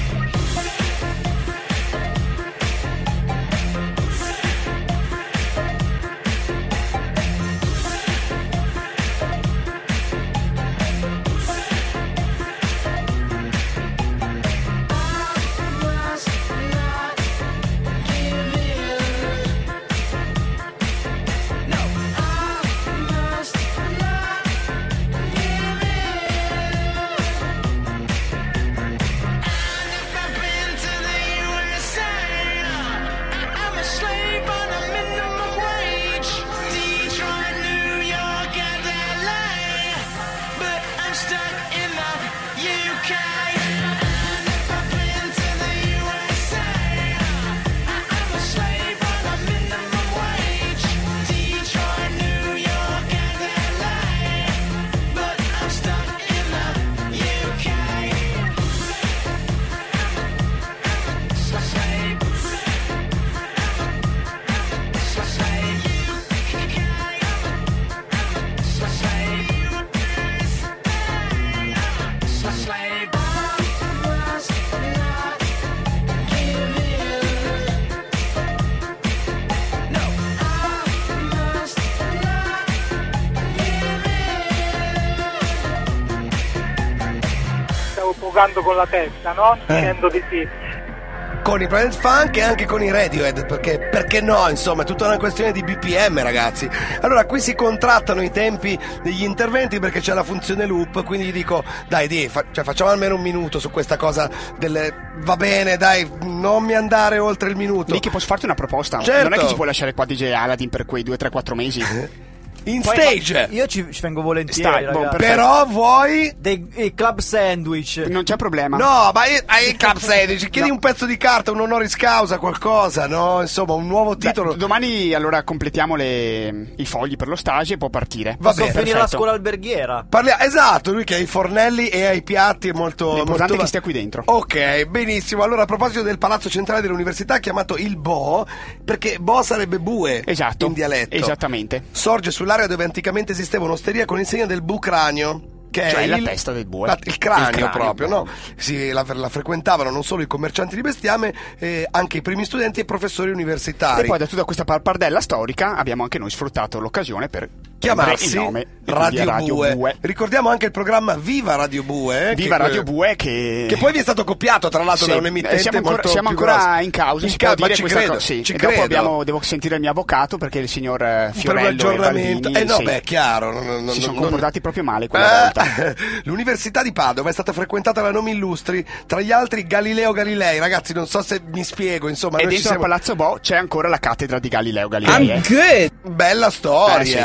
Stavo provando con la testa, no? Dicendo di sì. Con i Planet Funk e anche con i Radiohead, perché, perché no, insomma è tutta una questione di B P M, ragazzi. Allora qui si contrattano i tempi degli interventi perché c'è la funzione loop, quindi gli dico dai di, fa, cioè, facciamo almeno un minuto su questa cosa delle... va bene dai, non mi andare oltre il minuto. Michi, posso farti una proposta? Certo. Non è che ci puoi lasciare qua D J Aladdin per quei due, tre, quattro mesi? In Poi, stage. ma io ci, ci vengo volentieri, Stai, boh, ragazzi. perfetto. Però vuoi... Dei i club sandwich. Non c'è problema. No, ma io- hai il Club sedici, chiedi No. un pezzo di carta, un honoris causa, qualcosa, no? Insomma, un nuovo Beh, titolo. domani allora completiamo le- i fogli per lo stage e può partire. Va Posso bene, finire la perfetto. scuola alberghiera. Parlia- esatto, lui che ha i fornelli e ha i piatti è molto... L'importante molto... è che stia qui dentro. Ok, benissimo. Allora, a proposito del palazzo centrale dell'università, chiamato il Bo, perché Bo sarebbe bue Esatto. in dialetto. Esattamente. Sorge sull'area dove anticamente esisteva un'osteria con insegna del bucranio. Che Cioè è la il, testa del bue. la- il cranio, Il cranio, proprio, bravo. no? Si, la, la frequentavano non solo i commercianti di bestiame, eh, anche i primi studenti e i professori universitari. E poi da tutta questa pappardella storica abbiamo anche noi sfruttato l'occasione per Chiamarsi prendere il nome e Radio, quindi Radio Bue. Bue. Ricordiamo anche il programma Viva Radio Bue. eh, Viva che- Radio Bue che... Che poi vi è stato copiato tra l'altro Sì, da un emittente eh, siamo ancora, molto siamo più ancora grosso. in causa, In si ca- può ma dire ci questa credo, cosa. Sì. ci E dopo credo. abbiamo, devo sentire il mio avvocato perché il signor eh, Per un Fiorello e aggiornamento. Baldini Eh no, sì, beh, chiaro. non- non- si non- sono non- comportati proprio male quella volta. Eh, L'Università di Padova è stata frequentata da nomi illustri, tra gli altri Galileo Galilei. Ragazzi, non so se mi spiego, insomma. E noi ci dentro siamo... al Palazzo Bo c'è ancora la cattedra di Galileo Galilei. eh. Bella storia. Eh, sì.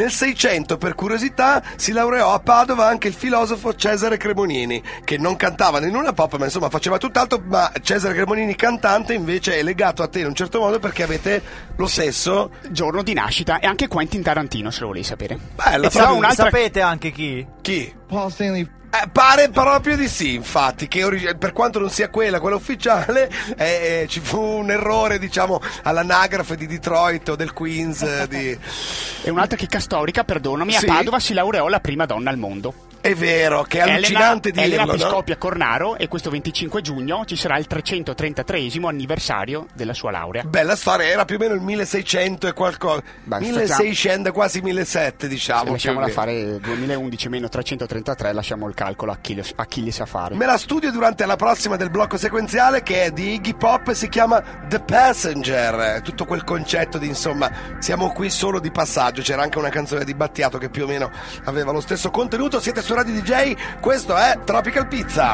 Nel Seicento, per curiosità, si laureò a Padova anche il filosofo Cesare Cremonini, che non cantava né in una pop, ma insomma faceva tutt'altro. Ma Cesare Cremonini cantante invece è legato a te in un certo modo perché avete lo stesso giorno di nascita, e anche Quentin Tarantino, se lo volevi sapere. Bella, E però un'altra... Sapete anche chi? Chi? Paul Stanley. Eh, pare proprio di sì, infatti, che ori- per quanto non sia quella, quella ufficiale, eh, eh, ci fu un errore, diciamo, all'anagrafe di Detroit o del Queens. eh, di... E un'altra chicca storica, perdonami, Sì. a Padova si laureò la prima donna al mondo. È vero, che è allucinante Elena, dirlo, Elena no? Piscopia Cornaro, e questo venticinque giugno ci sarà il trecentotrentatreesimo anniversario della sua laurea. Bella storia, era più o meno il milleseicento e qualcosa. Beh, milleseicento, quasi millesettecento, diciamo. Se lasciamola più o meno. fare duemilaundici meno trecentotrentatré, lasciamo il calcolo a chi, a chi li sa fare. Me la studio durante la prossima del blocco sequenziale, che è di Iggy Pop e si chiama The Passenger. Tutto quel concetto di, insomma, siamo qui solo di passaggio. C'era anche una canzone di Battiato che più o meno aveva lo stesso contenuto. Siete su Radio D J, questo è Tropical Pizza.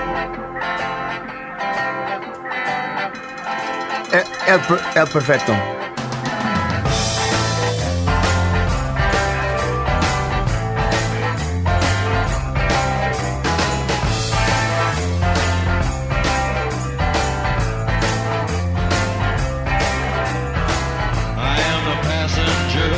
È, è, il, per- è il perfetto. I am the passenger,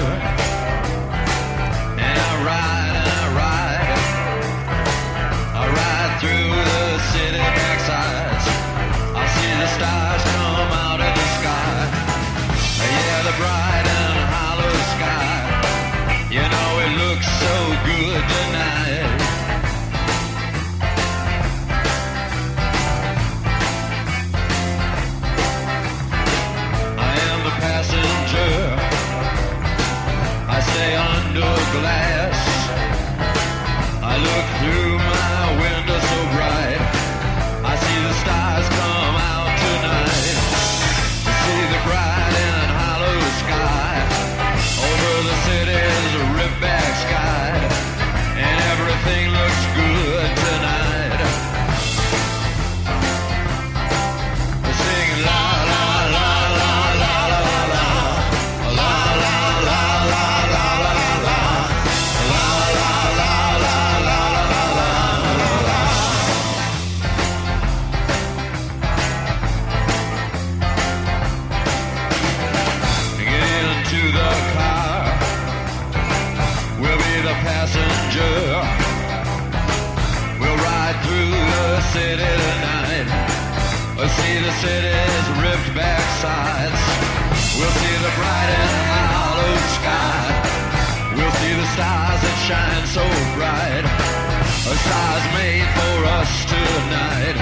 and I ride and I ride. I ride through the city backsides. I see the stars come out of the sky. Yeah, the bright and hollow sky. You know it looks so good tonight. I am the passenger. I stay under glass. I look through my window so bright. I see the stars come out tonight. I see the bright and hollow sky over the city's ripped back sky, and everything looks good tonight. I sing la la la la la la la la la la la la la la la la la la la. Get into the car. We'll be the passenger. We'll ride through the city tonight. We'll see the city's ripped back sides. We'll see the bright and hollow sky. We'll see the stars that shine so bright. A stars made for us tonight.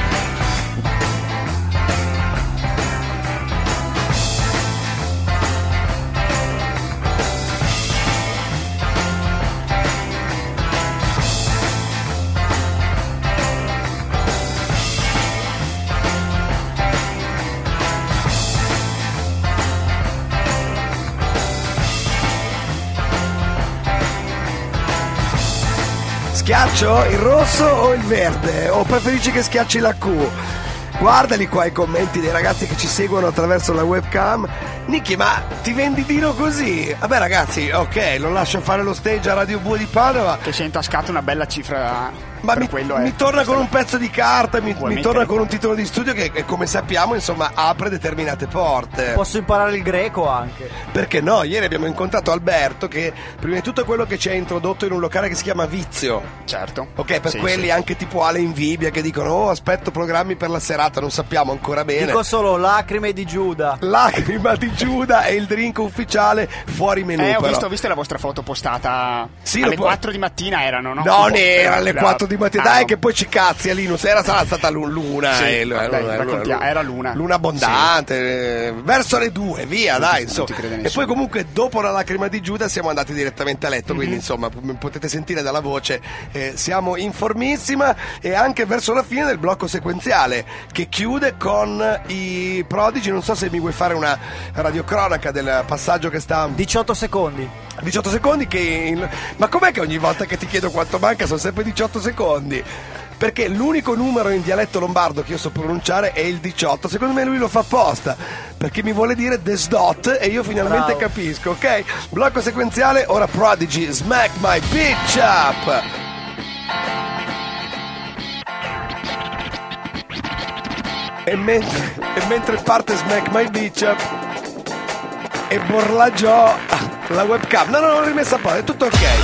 Schiaccio il rosso o il verde? O preferisci che schiacci la Q? Guardali qua i commenti dei ragazzi che ci seguono attraverso la webcam. Nicky, ma ti vendi Dino così? Vabbè ragazzi, ok, lo lascio fare lo stage a Radio Bue di Padova. Che si è intascato una bella cifra. Ma per mi, quello è. mi torna con un pezzo di carta, mi, Puoi mi mettere- torna con un titolo di studio che, che, come sappiamo, insomma, apre determinate porte. Posso imparare il greco anche. Perché no? Ieri abbiamo incontrato Alberto che prima di tutto è quello che ci ha introdotto in un locale che si chiama Vizio. Certo. Ok, per Sì, quelli sì. anche tipo Ale Invidia che dicono oh aspetto programmi per la serata, non sappiamo ancora bene. Dico solo lacrime di Giuda. Lacrima di Giuda e il drink ufficiale fuori menù. Eh, ho però. visto, ho visto la vostra foto postata. Sì, alle lo può- quattro di mattina erano, no? Non Un po'- era alle era- quattro di mattina, Ah, dai no. che poi ci cazzi a Linus, era sarà stata lu- l'una, Sì, eh, dai, luna, raccontia- era l'una. Luna abbondante, eh, verso le due, via, Non ti- dai, non insomma. ti crede E nessuno. poi comunque dopo la lacrima di Giuda siamo andati direttamente a letto, Mhm. quindi insomma p- potete sentire dalla voce, eh, siamo in formissima e anche verso la fine del blocco sequenziale che chiude con i Prodigi. Non so se mi vuoi fare una radiocronaca del passaggio che sta diciotto secondi. diciotto secondi che in- ma com'è che ogni volta che ti chiedo quanto manca sono sempre diciotto secondi? perché l'unico numero in dialetto lombardo che io so pronunciare è il diciotto. Secondo me lui lo fa apposta, perché mi vuole dire desdot e io finalmente Bravo. capisco, ok? Blocco sequenziale, ora Prodigy, Smack My Bitch Up. E mentre, e mentre parte Smack My Bitch Up e borlagiò la webcam. No, no, non l'ho rimessa a posto, è tutto ok.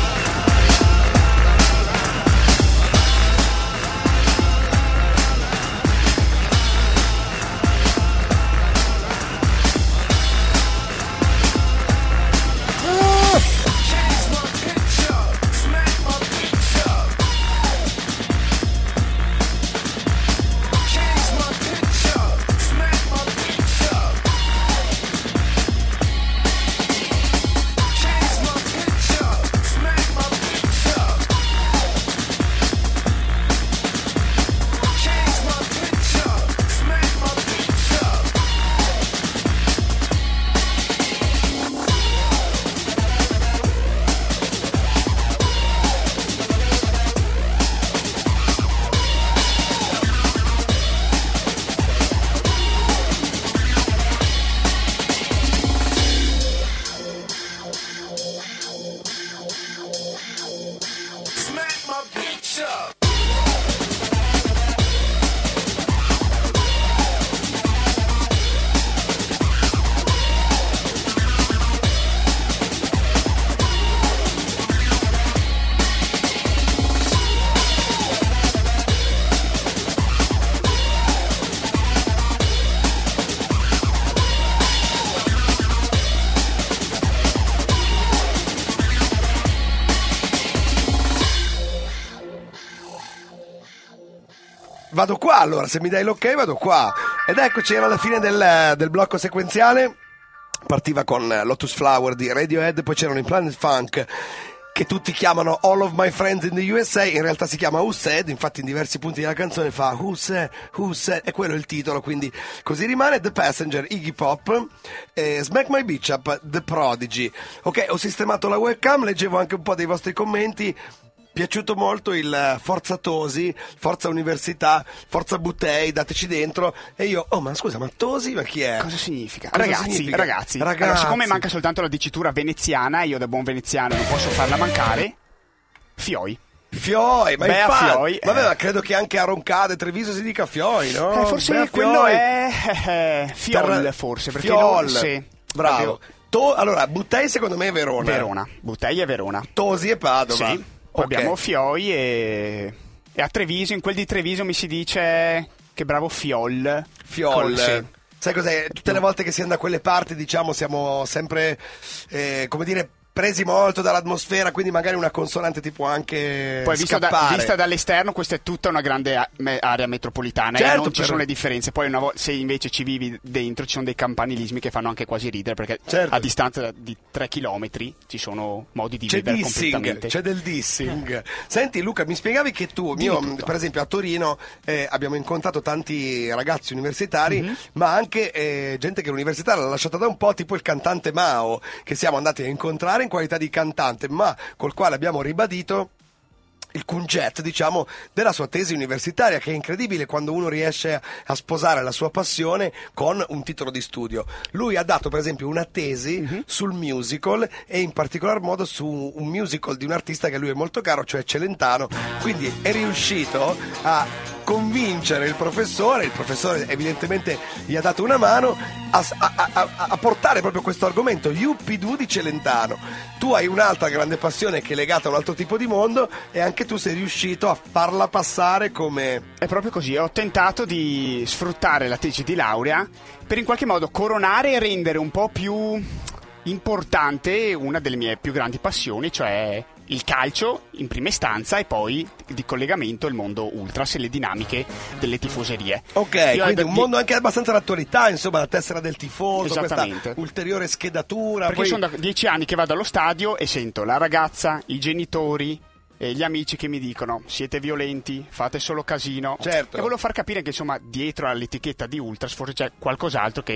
Vado qua allora, se mi dai l'ok vado qua. Ed eccoci alla fine del, del blocco sequenziale. Partiva con Lotus Flower di Radiohead, poi c'erano i Planet Funk, che tutti chiamano All of My Friends in the U S A, in realtà si chiama Who Said, infatti in diversi punti della canzone fa Who Said, Who Said, e quello è il titolo, quindi così rimane. The Passenger, Iggy Pop, eh, Smack My Bitch Up, The Prodigy. Ok, ho sistemato la webcam, leggevo anche un po' dei vostri commenti. Piaciuto molto il Forza Tosi, Forza Università, Forza Buttei, dateci dentro. E io, oh ma scusa, ma Tosi, ma chi è? Cosa significa? Cosa ragazzi, significa? ragazzi, Ragazzi. Allora, siccome manca soltanto la dicitura veneziana, io da buon veneziano non posso farla mancare, Fioi. Fioi, ma Bea infatti, Fioi, vabbè, eh. ma credo che anche a Roncade, Treviso si dica Fioi, no? Eh, forse Bea quello Fioi. è eh, Fiol, Per- forse, perché Fiol, non- sì, bravo. proprio To- allora, Buttei secondo me è Verona. Verona, Buttei e Verona. Tosi e Padova. Sì. Poi Ok. abbiamo Fioi e... e a Treviso, in quel di Treviso mi si dice che bravo Fiol. Fiol. Col- sì. Sai cos'è? Tutte le volte che si anda da quelle parti, diciamo, siamo sempre, eh, come dire, presi molto dall'atmosfera, quindi magari una consonante ti può anche Poi vista, da- scappare. vista dall'esterno questa è tutta una grande a- me- area metropolitana, Certo, e non ci per- sono le differenze. Poi una vo- se invece ci vivi dentro ci sono dei campanilismi che fanno anche quasi ridere, perché Certo. a distanza di tre chilometri ci sono modi di C'è vivere dissing, completamente. c'è del dissing. Senti Luca, mi spiegavi che tu, io, tutto. per esempio a Torino eh, abbiamo incontrato tanti ragazzi universitari, Mhm. ma anche eh, gente che l'università l'ha lasciata da un po', tipo il cantante Mao, che siamo andati a incontrare in qualità di cantante, ma col quale abbiamo ribadito il concetto, diciamo, della sua tesi universitaria, che è incredibile quando uno riesce a sposare la sua passione con un titolo di studio. Lui ha dato per esempio una tesi Mhm. sul musical, e in particolar modo su un musical di un artista che a lui è molto caro, cioè Celentano, quindi è riuscito a convincere il professore, il professore evidentemente gli ha dato una mano a, a- a- a portare proprio questo argomento, Yuppidoo di Celentano. Tu hai un'altra grande passione che è legata a un altro tipo di mondo, e anche tu sei riuscito a farla passare come... È proprio così, ho tentato di sfruttare la tesi di laurea per in qualche modo coronare e rendere un po' più importante una delle mie più grandi passioni, cioè il calcio in prima istanza, e poi di collegamento il mondo ultras e le dinamiche delle tifoserie. Ok, Io quindi ho- un mondo anche abbastanza d'attualità, insomma, la tessera del tifoso, questa Esattamente. ulteriore schedatura. Perché poi... sono da dieci anni che vado allo stadio e sento la ragazza, i genitori e gli amici che mi dicono siete violenti, fate solo casino. Certo. E volevo far capire che insomma dietro all'etichetta di ultras forse c'è qualcos'altro che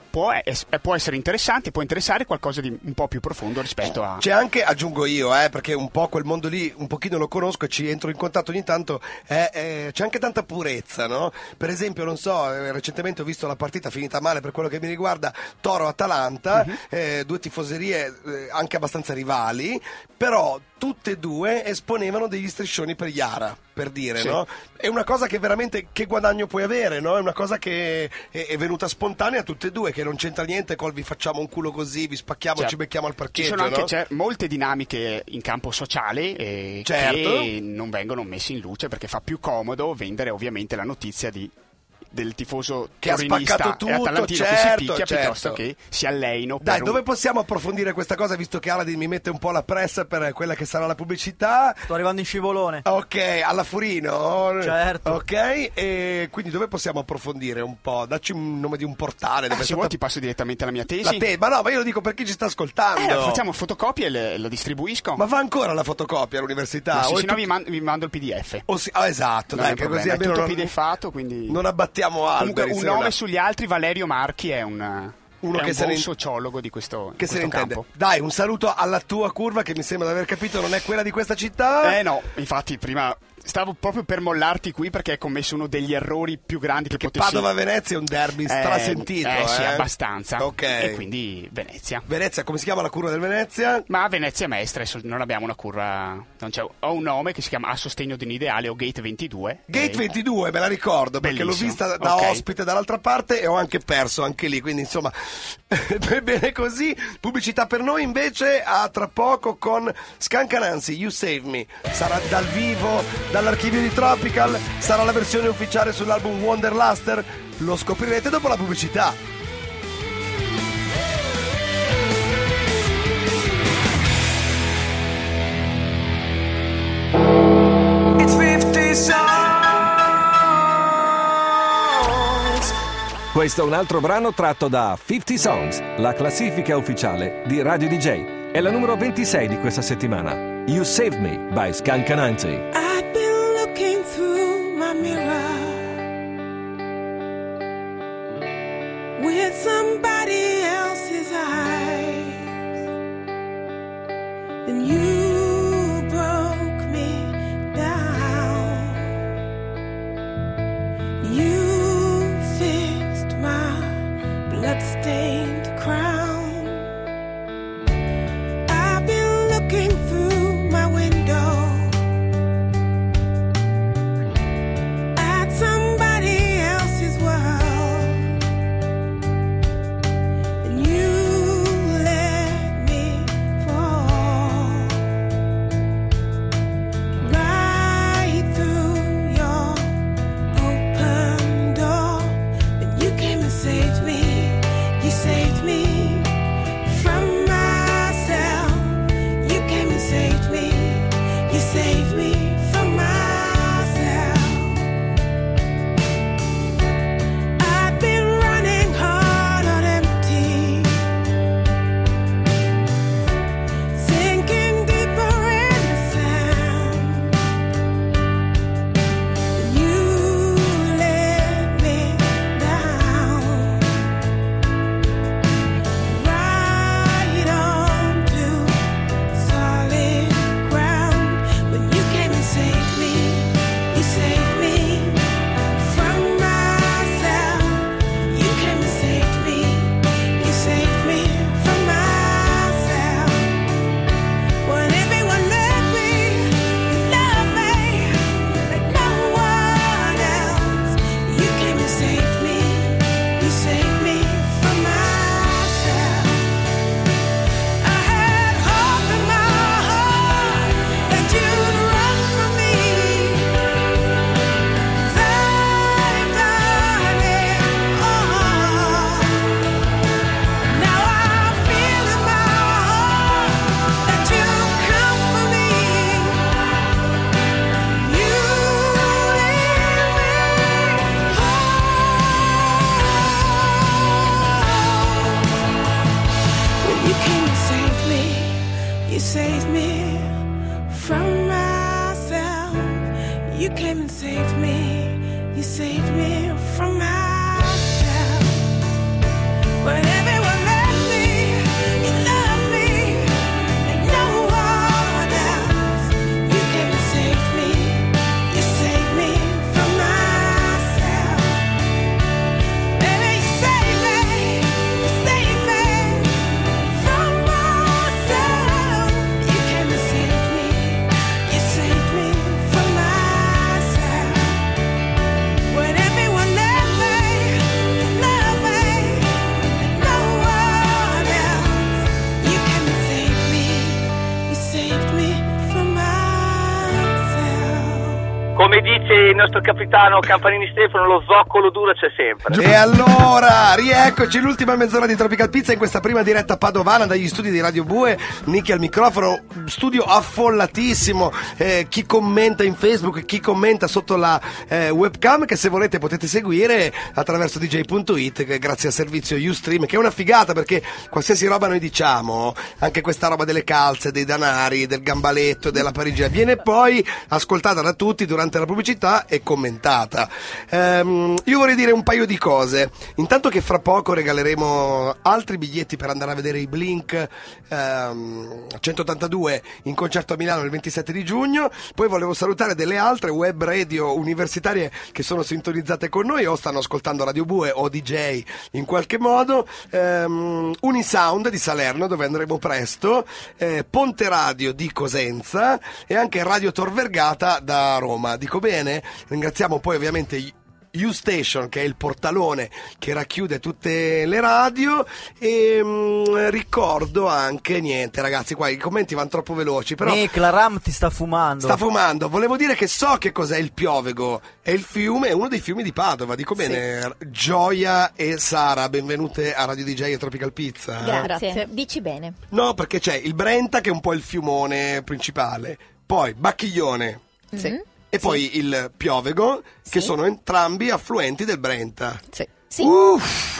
può, es- può essere interessante, può interessare qualcosa di un po' più profondo rispetto a... C'è anche, aggiungo io, eh, perché un po' quel mondo lì un pochino lo conosco e ci entro in contatto ogni tanto, eh, eh, c'è anche tanta purezza, no? Per esempio, non so, eh, recentemente ho visto la partita finita male per quello che mi riguarda, Toro-Atalanta, Mhm. eh, due tifoserie eh, anche abbastanza rivali, però tutte e due esponevano degli striscioni per Yara, per dire, Sì. no? È una cosa che veramente, che guadagno puoi avere, no? È una cosa che è, è venuta spontanea a tutte e due, che non c'entra niente col vi facciamo un culo così, vi spacchiamo, Cioè, ci becchiamo al Ci parcheggio, sono anche no? c'è molte dinamiche in campo sociale eh, Certo. che non vengono messe in luce perché fa più comodo vendere ovviamente la notizia di del tifoso Che ha torinista spaccato tutto, e atalantino che certo, si picchia certo. piuttosto che si alleino Dai, per dove un... possiamo approfondire questa cosa, visto che Aladdin mi mette un po' la pressa per quella che sarà la pubblicità? Sto arrivando in scivolone. Ok, alla Furino? Certo. Ok, e quindi dove possiamo approfondire un po'? Dacci un nome di un portale. Ah, Dove è se stata- vuoi ti passo direttamente la mia tesi. La te- ma no, ma io lo dico per chi ci sta ascoltando. Eh, facciamo fotocopie e le- lo distribuisco. Ma va ancora la fotocopia all'università? Ma sì, O è se no tut- vi, man- vi mando il P D F. o si- ah, esatto, Non dai, è che un così problema, è almeno tutto non, pdfato, quindi... non abbattiamo Comunque alberi. un se nome no- sugli altri, Valerio Marchi è un, Uno è che un se buon ne- sociologo di questo, Che se ne questo intende. campo. Dai, un saluto alla tua curva che mi sembra di aver capito non è quella di questa città. Eh no, infatti prima stavo proprio per mollarti qui perché hai commesso uno degli errori più grandi che, Che potessi... Padova-Venezia è un derby Eh, strasentito. eh, sì, eh. abbastanza. Ok. E quindi Venezia. Venezia, come si chiama la curva del Venezia? Ma a Venezia Mestre so- non abbiamo una curva, non c'è, ho un nome che si chiama A Sostegno di un Ideale o Gate ventidue. Gate E- ventidue, me la ricordo perché Bellissimo. l'ho vista da Ok. ospite dall'altra parte e ho anche perso anche lì, quindi insomma bene così. Pubblicità per noi invece a tra poco con Scancanansi, You Save Me. Sarà dal vivo, dall'archivio di Tropical, sarà la versione ufficiale sull'album Wonderluster, lo scoprirete dopo la pubblicità. It's fifty songs. Questo è un altro brano tratto da cinquanta Songs, la classifica ufficiale di Radio D J. È la numero ventisei di questa settimana. You Save Me by Scancanansi. I've been looking through my mirror with somebody else's eyes, and you broke me down. You fixed my blood-stained crown. I've been looking through my window at somebody else's world, and you let me fall right through your open door. But you came and saved me. You saved me from myself. You came and saved me. You saved me from myself. I've been running hard on empty, sinking deeper in the sand. You let me down, right onto solid ground. When you came and saved me, you saved me from myself. You came and saved me, you saved me from myself. When everyone left me, you loved me like no one else. You came and saved me, you saved me from myself. I had hope in my heart that you'd run from me, 'cause I've done it all. Now I feel in my heart that you've come for me. You leave me whole. When you came and saved me, you saved me from myself. You came and saved me, you saved me from myself. When everyone left me, you loved me, and no one else. You came to save me, you saved me from myself. Baby, you saved me, you saved me from myself. You came to save me, you saved me from myself. When everyone left me, loved me, and no one else. You came to save me, you saved me from myself. Come dice il nostro capitano Campanini Stefano, lo zoccolo duro c'è sempre. E allora, rieccoci, l'ultima mezz'ora di Tropical Pizza in questa prima diretta padovana dagli studi di Radio Bue. Nicky al microfono, studio affollatissimo. Eh, chi commenta in Facebook, chi commenta sotto la eh, webcam, che se volete potete seguire attraverso d j punto i t, che grazie al servizio Ustream, che è una figata perché qualsiasi roba noi diciamo, anche questa roba delle calze, dei danari, del gambaletto, della parigina, viene poi ascoltata da tutti durante la pubblicità e commentata. Ehm, io vorrei dire un paio di cose. Intanto che fra poco regaleremo altri biglietti per andare a vedere i Blink ehm, centottantadue in concerto a Milano il ventisette di giugno. Poi volevo salutare delle altre web radio universitarie che sono sintonizzate con noi o stanno ascoltando Radio Bue o D J in qualche modo. ehm, Unisound di Salerno, dove andremo presto, eh, Ponte Radio di Cosenza e anche Radio Tor Vergata da Roma. Dico bene? Ringraziamo poi ovviamente U-Station, che è il portalone che racchiude tutte le radio. E mh, ricordo anche niente, ragazzi, qua i commenti vanno troppo veloci, però Nick, la Ram ti sta fumando. sta fumando. Volevo dire che so che cos'è il Piovego, è il fiume, è uno dei fiumi di Padova. Dico bene? Gioia e Sara, benvenute a Radio D J e Tropical Pizza. Grazie. Dici bene. No, perché c'è il Brenta, che è un po' il fiumone principale, poi Bacchiglione Sì. e poi il Piovego, che sono entrambi affluenti del Brenta. Sì. Uff.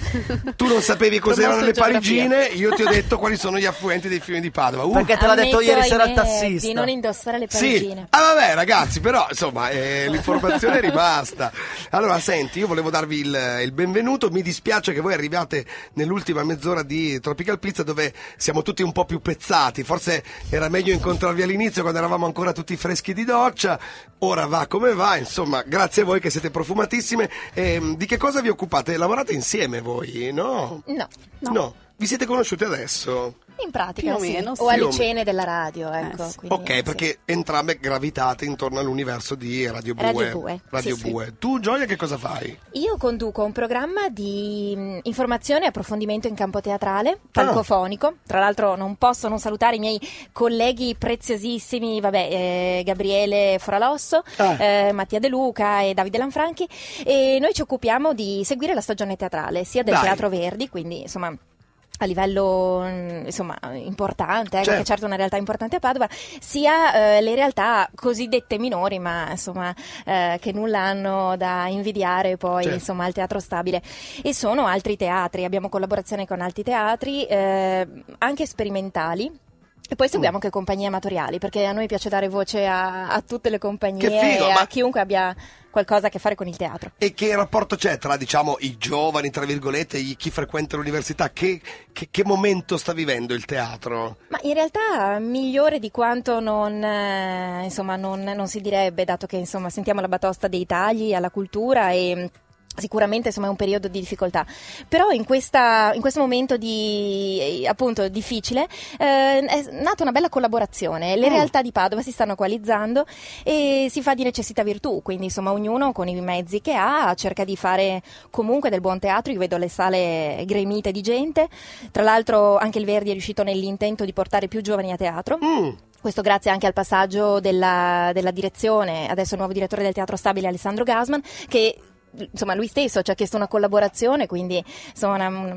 Tu non sapevi cos'erano Promosso le geografia. parigine, io ti ho detto quali sono gli affluenti dei fiumi di Padova. Uh. Perché te l'ha detto Ammetto, ieri sera il ahimè, tassista. di non indossare le Sì, parigine. ah vabbè ragazzi, però insomma eh, l'informazione è rimasta. Allora senti, io volevo darvi il, il benvenuto. Mi dispiace che voi arriviate nell'ultima mezz'ora di Tropical Pizza, dove siamo tutti un po' più pezzati. Forse era meglio incontrarvi all'inizio, quando eravamo ancora tutti freschi di doccia. Ora va come va, insomma, grazie a voi che siete profumatissime. E, di che cosa vi occupate? Lavorate insieme voi, no? No. No. Vi siete conosciuti adesso? In pratica Più o sì. meno, o sì. alle Più o cene della radio, ecco. quindi, Ok, perché entrambe gravitate intorno all'universo di Radio Bue. Radio Bue, Radio sì, sì. Bue. Tu, Gioia, che cosa fai? Io conduco un programma di mh, informazione e approfondimento in campo teatrale, palcofonico. Tra l'altro non posso non salutare i miei colleghi preziosissimi, vabbè, eh, Gabriele Foralosso, Ah. eh, Mattia De Luca e Davide Lanfranchi, e noi ci occupiamo di seguire la stagione teatrale, sia del Dai. Teatro Verdi, quindi insomma a livello mh, insomma importante, eh, Certo. che certo è una realtà importante a Padova, sia eh, le realtà cosiddette minori, ma insomma eh, che nulla hanno da invidiare poi Certo. insomma al Teatro Stabile, e sono altri teatri, abbiamo collaborazione con altri teatri eh, anche sperimentali. E poi seguiamo anche compagnie amatoriali, perché a noi piace dare voce a, a tutte le compagnie Che figo, e a ma- chiunque abbia qualcosa a che fare con il teatro. E che rapporto c'è tra, diciamo, i giovani, tra virgolette, i- chi frequenta l'università? Che, che, che momento sta vivendo il teatro? Ma in realtà migliore di quanto non, eh, insomma, non, non si direbbe, dato che insomma sentiamo la batosta dei tagli alla cultura e sicuramente insomma è un periodo di difficoltà, però in, questa, in questo momento di appunto difficile eh, è nata una bella collaborazione. Le Mm. realtà di Padova si stanno coalizzando e si fa di necessità virtù, quindi insomma ognuno con i mezzi che ha cerca di fare comunque del buon teatro. Io vedo le sale gremite di gente, tra l'altro anche il Verdi è riuscito nell'intento di portare più giovani a teatro. Mm. Questo grazie anche al passaggio della, della direzione, adesso il nuovo direttore del Teatro Stabile Alessandro Gasman, che insomma lui stesso ci ha chiesto una collaborazione, quindi insomma una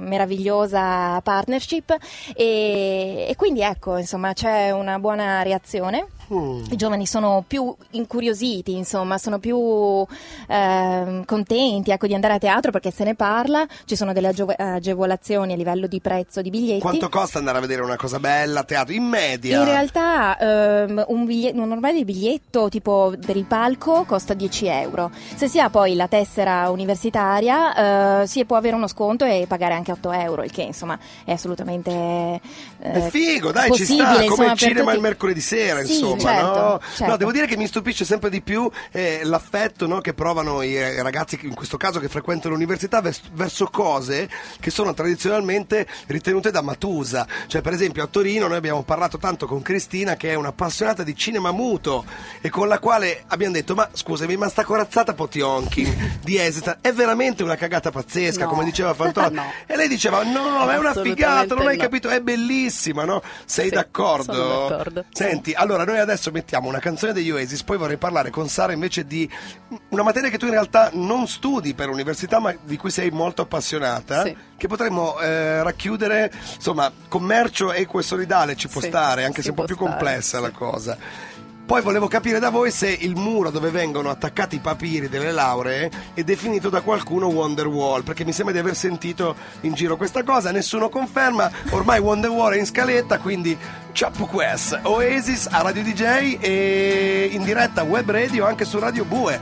meravigliosa partnership, e, e quindi ecco insomma c'è una buona reazione. Mm. I giovani sono più incuriositi, insomma, sono più ehm, contenti, ecco, di andare a teatro perché se ne parla, ci sono delle agio- agevolazioni a livello di prezzo di biglietti. Quanto costa andare a vedere una cosa bella a teatro? In media? In realtà ehm, un, biglietto, un normale biglietto tipo per il palco costa dieci euro. Se si ha poi la tessera universitaria eh, si può avere uno sconto e pagare anche otto euro, il che insomma è assolutamente eh, È figo, dai, ci possibile, sta, come insomma, il cinema per tutti. il mercoledì sera, Sì, insomma, certo, no? certo. No, devo dire che mi stupisce sempre di più eh, l'affetto, no, che provano i eh, ragazzi, in questo caso che frequentano l'università, vers- verso cose che sono tradizionalmente ritenute da matusa. Cioè, per esempio, a Torino noi abbiamo parlato tanto con Cristina, che è un'appassionata di cinema muto, e con la quale abbiamo detto: ma scusami, ma sta corazzata Potionkin di Esita è veramente una cagata pazzesca, No. come diceva Fantoni. No. E lei diceva: no, ma è una Assolutamente figata, non hai no. capito, è bellissima, no? Sei Sì, d'accordo? sono d'accordo. Senti, allora noi adesso mettiamo una canzone degli Oasis, poi vorrei parlare con Sara invece di una materia che tu in realtà non studi per università, ma di cui sei molto appassionata, Sì. che potremmo eh, racchiudere, insomma, commercio equo e solidale ci può Sì, stare, anche si se è un po' può più stare, complessa sì. la cosa. Poi volevo capire da voi se il muro dove vengono attaccati i papiri delle lauree è definito da qualcuno Wonderwall, perché mi sembra di aver sentito in giro questa cosa, nessuno conferma, ormai Wonderwall è in scaletta, quindi Chapo Quest, Oasis a Radio D J e in diretta web radio anche su Radio Bue.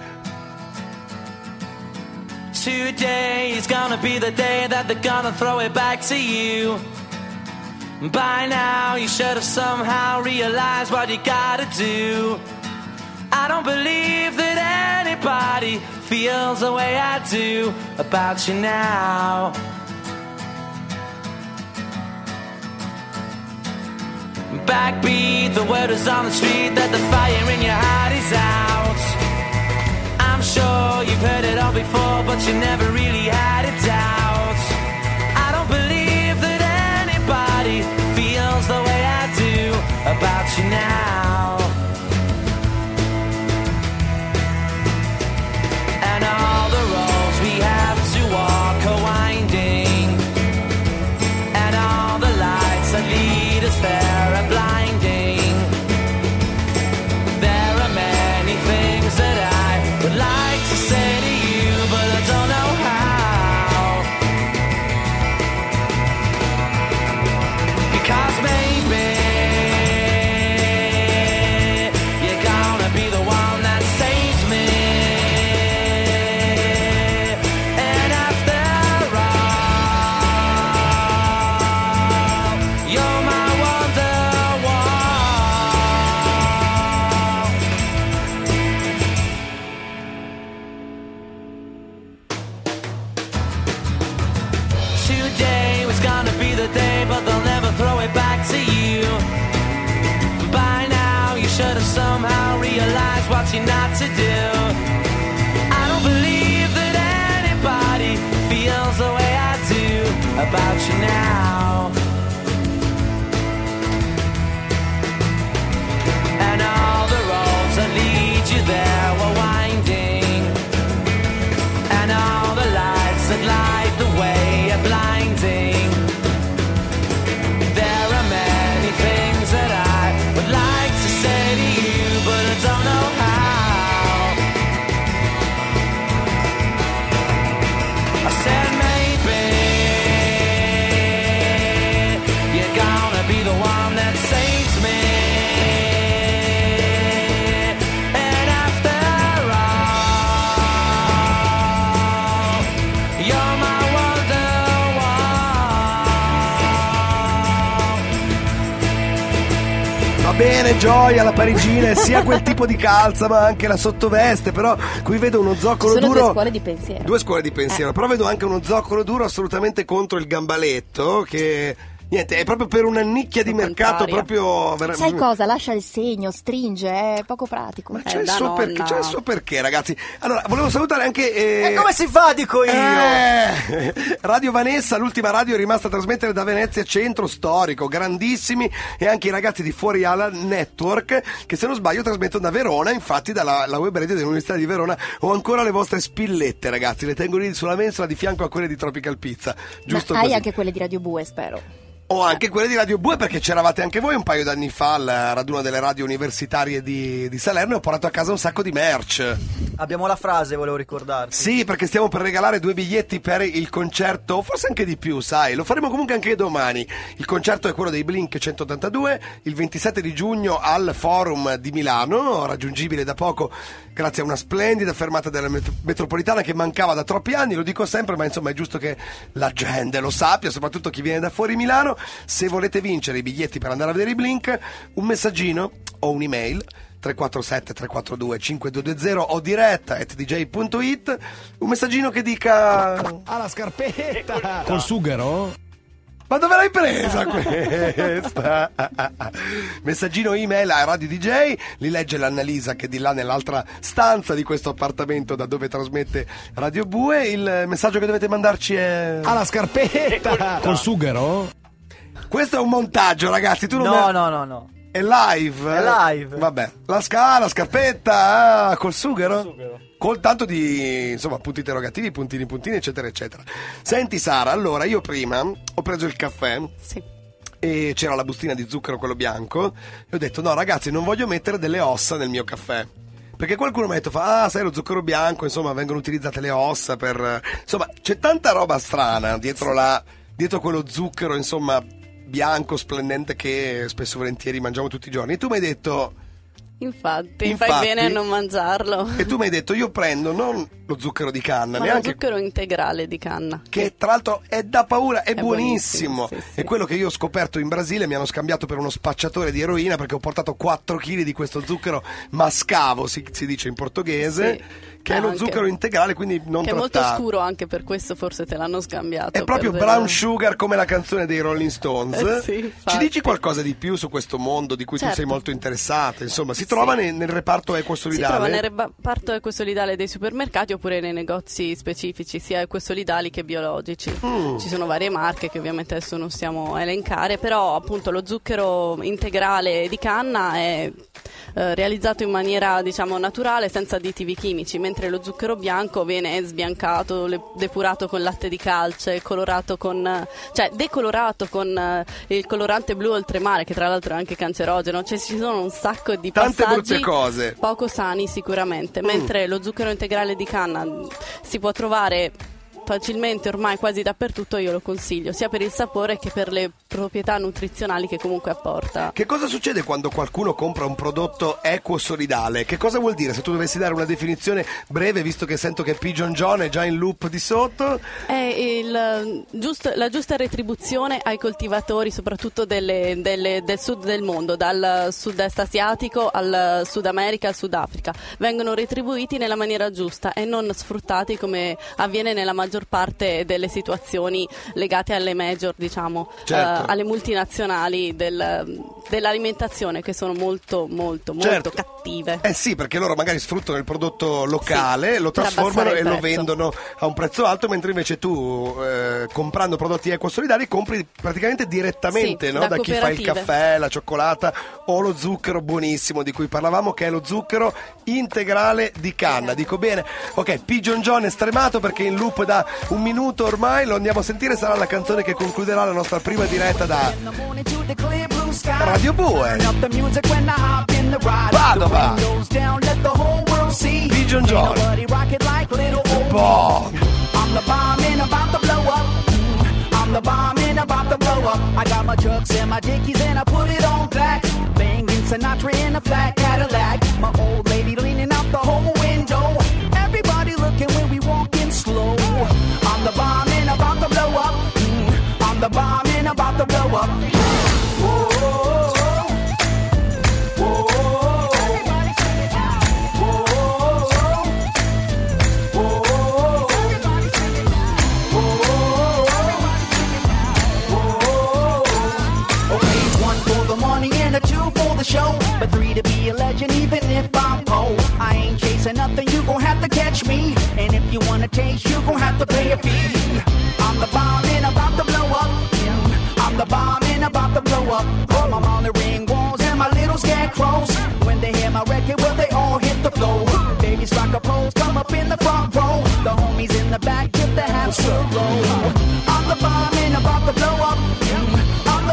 Today is gonna be the day that they're gonna throw it back to you. By now you should have somehow realized what you gotta do. I don't believe that anybody feels the way I do about you now. Backbeat, the word is on the street that the fire in your heart is out. I'm sure you've heard it all before, but you never really had a doubt. I don't believe that anybody feels the way I do about you now. And all the roads we have to walk are winding, and all the lights that lead us there are blinding. There are many things that I would like to say to you, but I don't know how. Because maybe you're gonna be the one that saves me. And after all, you're my Wonderwall. Today was gonna be the day, but they'll never throw it back to you. By now you should have somehow realized what you're not to do. I don't believe that anybody feels the way I do about you now. And all the roads that lead you there were winding, and all the lights that light the way are blinding. There are many things that I would like to say to you, but I don't know how. I said maybe you're gonna be the one that saves me. And after all, you're my Wonderwall. Va bene, Gioia, la parigina è sia quel tipo di calza ma anche la sottoveste, però qui vedo uno zoccolo Sono duro. due scuole di pensiero. Due scuole di pensiero, Eh. però vedo anche uno zoccolo duro assolutamente contro il gambaletto, che niente, è proprio per una nicchia di mercato proprio vera- Sai cosa? Lascia il segno, stringe, è poco pratico. C'è il, suo perché, c'è il suo perché, ragazzi. Allora, volevo salutare anche. Eh, E come si fa, dico io? eh, Radio Vanessa, l'ultima radio è rimasta a trasmettere da Venezia, centro storico, grandissimi, e anche i ragazzi di Fuori Ala Network, che se non sbaglio trasmettono da Verona, infatti dalla la web radio dell'Università di Verona. Ho ancora le vostre spillette, ragazzi, le tengo lì sulla mensola di fianco a quelle di Tropical Pizza. Giusto Ma hai così. anche quelle di Radio Bue, spero. O anche quelle di Radio Bue, perché c'eravate anche voi un paio d'anni fa al raduno delle radio universitarie di, di Salerno e ho portato a casa un sacco di merch. Abbiamo la frase, volevo ricordarti. Sì, perché stiamo per regalare due biglietti per il concerto, forse anche di più, sai, lo faremo comunque anche domani. Il concerto è quello dei Blink centottantadue, il ventisette di giugno al Forum di Milano, raggiungibile da poco grazie a una splendida fermata della met- metropolitana che mancava da troppi anni, lo dico sempre, ma insomma è giusto che la gente lo sappia, soprattutto chi viene da fuori Milano. Se volete vincere i biglietti per andare a vedere i Blink, un messaggino o un'email tre quattro sette tre quattro due cinque due due zero o diretta at d j punto i t, un messaggino che dica alla scarpetta Col sughero? ma dove l'hai presa questa? Messaggino email a Radio D J, li legge l'Annalisa che è di là nell'altra stanza di questo appartamento da dove trasmette Radio Bue. Il messaggio che dovete mandarci è Alla scarpetta Col sughero? Questo è un montaggio, ragazzi, tu non No, me- no, no, no. È live? È live. Vabbè, la scala, scarpetta, ah, col sughero? Col sughero. Col tanto di, insomma, punti interrogativi, puntini, puntini, eccetera, eccetera. Senti Sara, allora, io prima ho preso il caffè. Sì. E c'era la bustina di zucchero, quello bianco, e ho detto, no ragazzi, non voglio mettere delle ossa nel mio caffè. Perché qualcuno mi ha detto, fa, ah, sai, lo zucchero bianco, insomma, vengono utilizzate le ossa per... Insomma, c'è tanta roba strana dietro la... dietro quello zucchero, insomma... bianco splendente che spesso e volentieri mangiamo tutti i giorni. E tu mi hai detto Infatti, Infatti, fai bene a non mangiarlo. E tu mi hai detto io prendo non lo zucchero di canna, Ma neanche lo zucchero integrale di canna. che tra l'altro è da paura, è, È buonissimo, buonissimo, sì, è quello che io ho scoperto in Brasile, mi hanno scambiato per uno spacciatore di eroina perché ho portato quattro chili di questo zucchero mascavo, si, si dice in portoghese, Sì. che è lo Anche. zucchero integrale, quindi non Che è molto trattato. scuro, anche per questo forse te l'hanno scambiato. È proprio per brown delle- sugar come la canzone dei Rolling Stones. Eh sì, Ci infatti. dici qualcosa di più su questo mondo di cui tu Certo. sei molto interessata? Insomma, si trova nel, nel reparto Si equosolidale? trova nel reparto equosolidale dei supermercati oppure nei negozi specifici, sia equosolidali che biologici. Mm. Ci sono varie marche che ovviamente adesso non stiamo a elencare, però appunto lo zucchero integrale di canna è eh, realizzato in maniera diciamo naturale, senza additivi chimici, mentre lo zucchero bianco viene sbiancato, le- depurato con latte di calce, colorato con eh, cioè decolorato con eh, il colorante blu oltremare, che tra l'altro è anche cancerogeno. Cioè ci sono un sacco di Tante passaggi brutte cose. poco sani sicuramente, Mm. mentre lo zucchero integrale di canna si può trovare facilmente ormai quasi dappertutto. Io lo consiglio sia per il sapore che per le proprietà nutrizionali che comunque apporta. Che cosa succede quando qualcuno compra un prodotto equosolidale? Che cosa vuol dire? Se tu dovessi dare una definizione breve, visto che sento che Pigeon John è già in loop di sotto. È il, giusto, la giusta retribuzione ai coltivatori, soprattutto delle- delle- del sud del mondo, dal sud-est asiatico al Sud America al Sudafrica. Vengono retribuiti nella maniera giusta e non sfruttati come avviene nella maggior parte delle situazioni legate alle major, diciamo, Certo. eh, alle multinazionali del- dell'alimentazione, che sono molto, molto, molto Certo. cattive. Eh sì, perché loro magari sfruttano il prodotto locale, Sì, lo per trasformano abbassare e il lo prezzo. vendono a un prezzo alto, mentre invece tu, eh, comprando prodotti equosolidali, compri praticamente direttamente, Sì, no? da Da chi fa il cooperative. caffè, la cioccolata o lo zucchero buonissimo di cui parlavamo, che è lo zucchero integrale di canna. Dico bene? Ok, Pigeon John è stremato perché è in loop da un minuto ormai, lo andiamo a sentire, sarà la canzone che concluderà la nostra prima diretta da Radio Bue. Padova. Pigeon John. Boh. I'm the bomb and about to blow up. I'm the bomb and about to blow up. I got my trucks and my dickies and I put it on black. Banging Sinatra in a flat Cadillac. My old lady leaning out the whole window. Everybody looking when we walking slow. I'm the bomb and about to blow up. Mm, I'm the bomb and about to blow up. Whoa, whoa, whoa, whoa. Show, but three to be a legend, even if I'm poor. I ain't chasing nothing, you gon' have to catch me. And if you wanna taste, you gon' have to pay a fee. I'm the bomb and about to blow up. I'm the bomb and about to blow up. All my Molly ring walls and my little scarecrows. When they hear my record, well, they all hit the floor. Babies rock a pose, come up in the front row. The homies in the back, get the half slow. I'm the bomb and about to blow up. I'm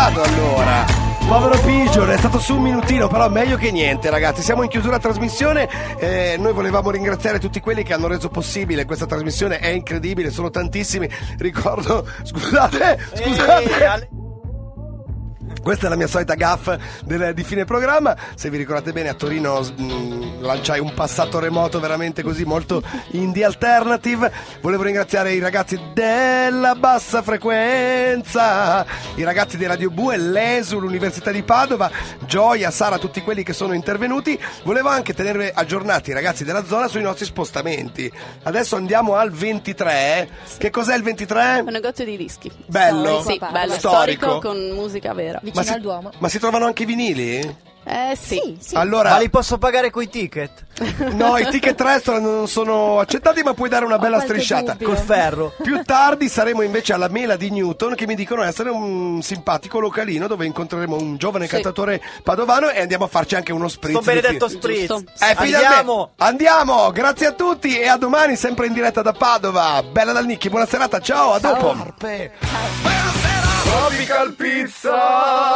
vado allora. Povero Pigeon, è stato su un minutino, però meglio che niente, ragazzi. Siamo in chiusura trasmissione. Eh, noi volevamo ringraziare tutti quelli che hanno reso possibile questa trasmissione, è incredibile, sono tantissimi. Ricordo, scusate, scusate. Questa è la mia solita gaffe del, di fine programma. Se vi ricordate bene, a Torino mh, lanciai un passato remoto veramente così, molto indie alternative. Volevo ringraziare i ragazzi della bassa frequenza, i ragazzi di Radio Bue, l'Esu, l'Università di Padova, Gioia, Sara, tutti quelli che sono intervenuti. Volevo anche tenere aggiornati i ragazzi della zona sui nostri spostamenti. Adesso andiamo al ventitré. Che cos'è il ventitré? Un negozio di dischi. Bello? Sì, bello, Storico. storico con musica vera. Ma si, ma si trovano anche i vinili? Eh sì, sì, sì. Allora, ma li posso pagare coi ticket? No, i ticket restaurant non sono accettati, ma puoi dare una bella strisciata dubbio. Col ferro. Più tardi saremo invece alla Mela di Newton, che mi dicono essere un simpatico localino dove incontreremo un giovane Sì. cantatore padovano e andiamo a farci anche uno spritz. Sto benedetto di fi- spritz. Eh, finalmente. Andiamo. Andiamo, grazie a tutti e a domani sempre in diretta da Padova. Bella dal Nicchi, buona serata, ciao, a Ciao. dopo. Tropical Pizza.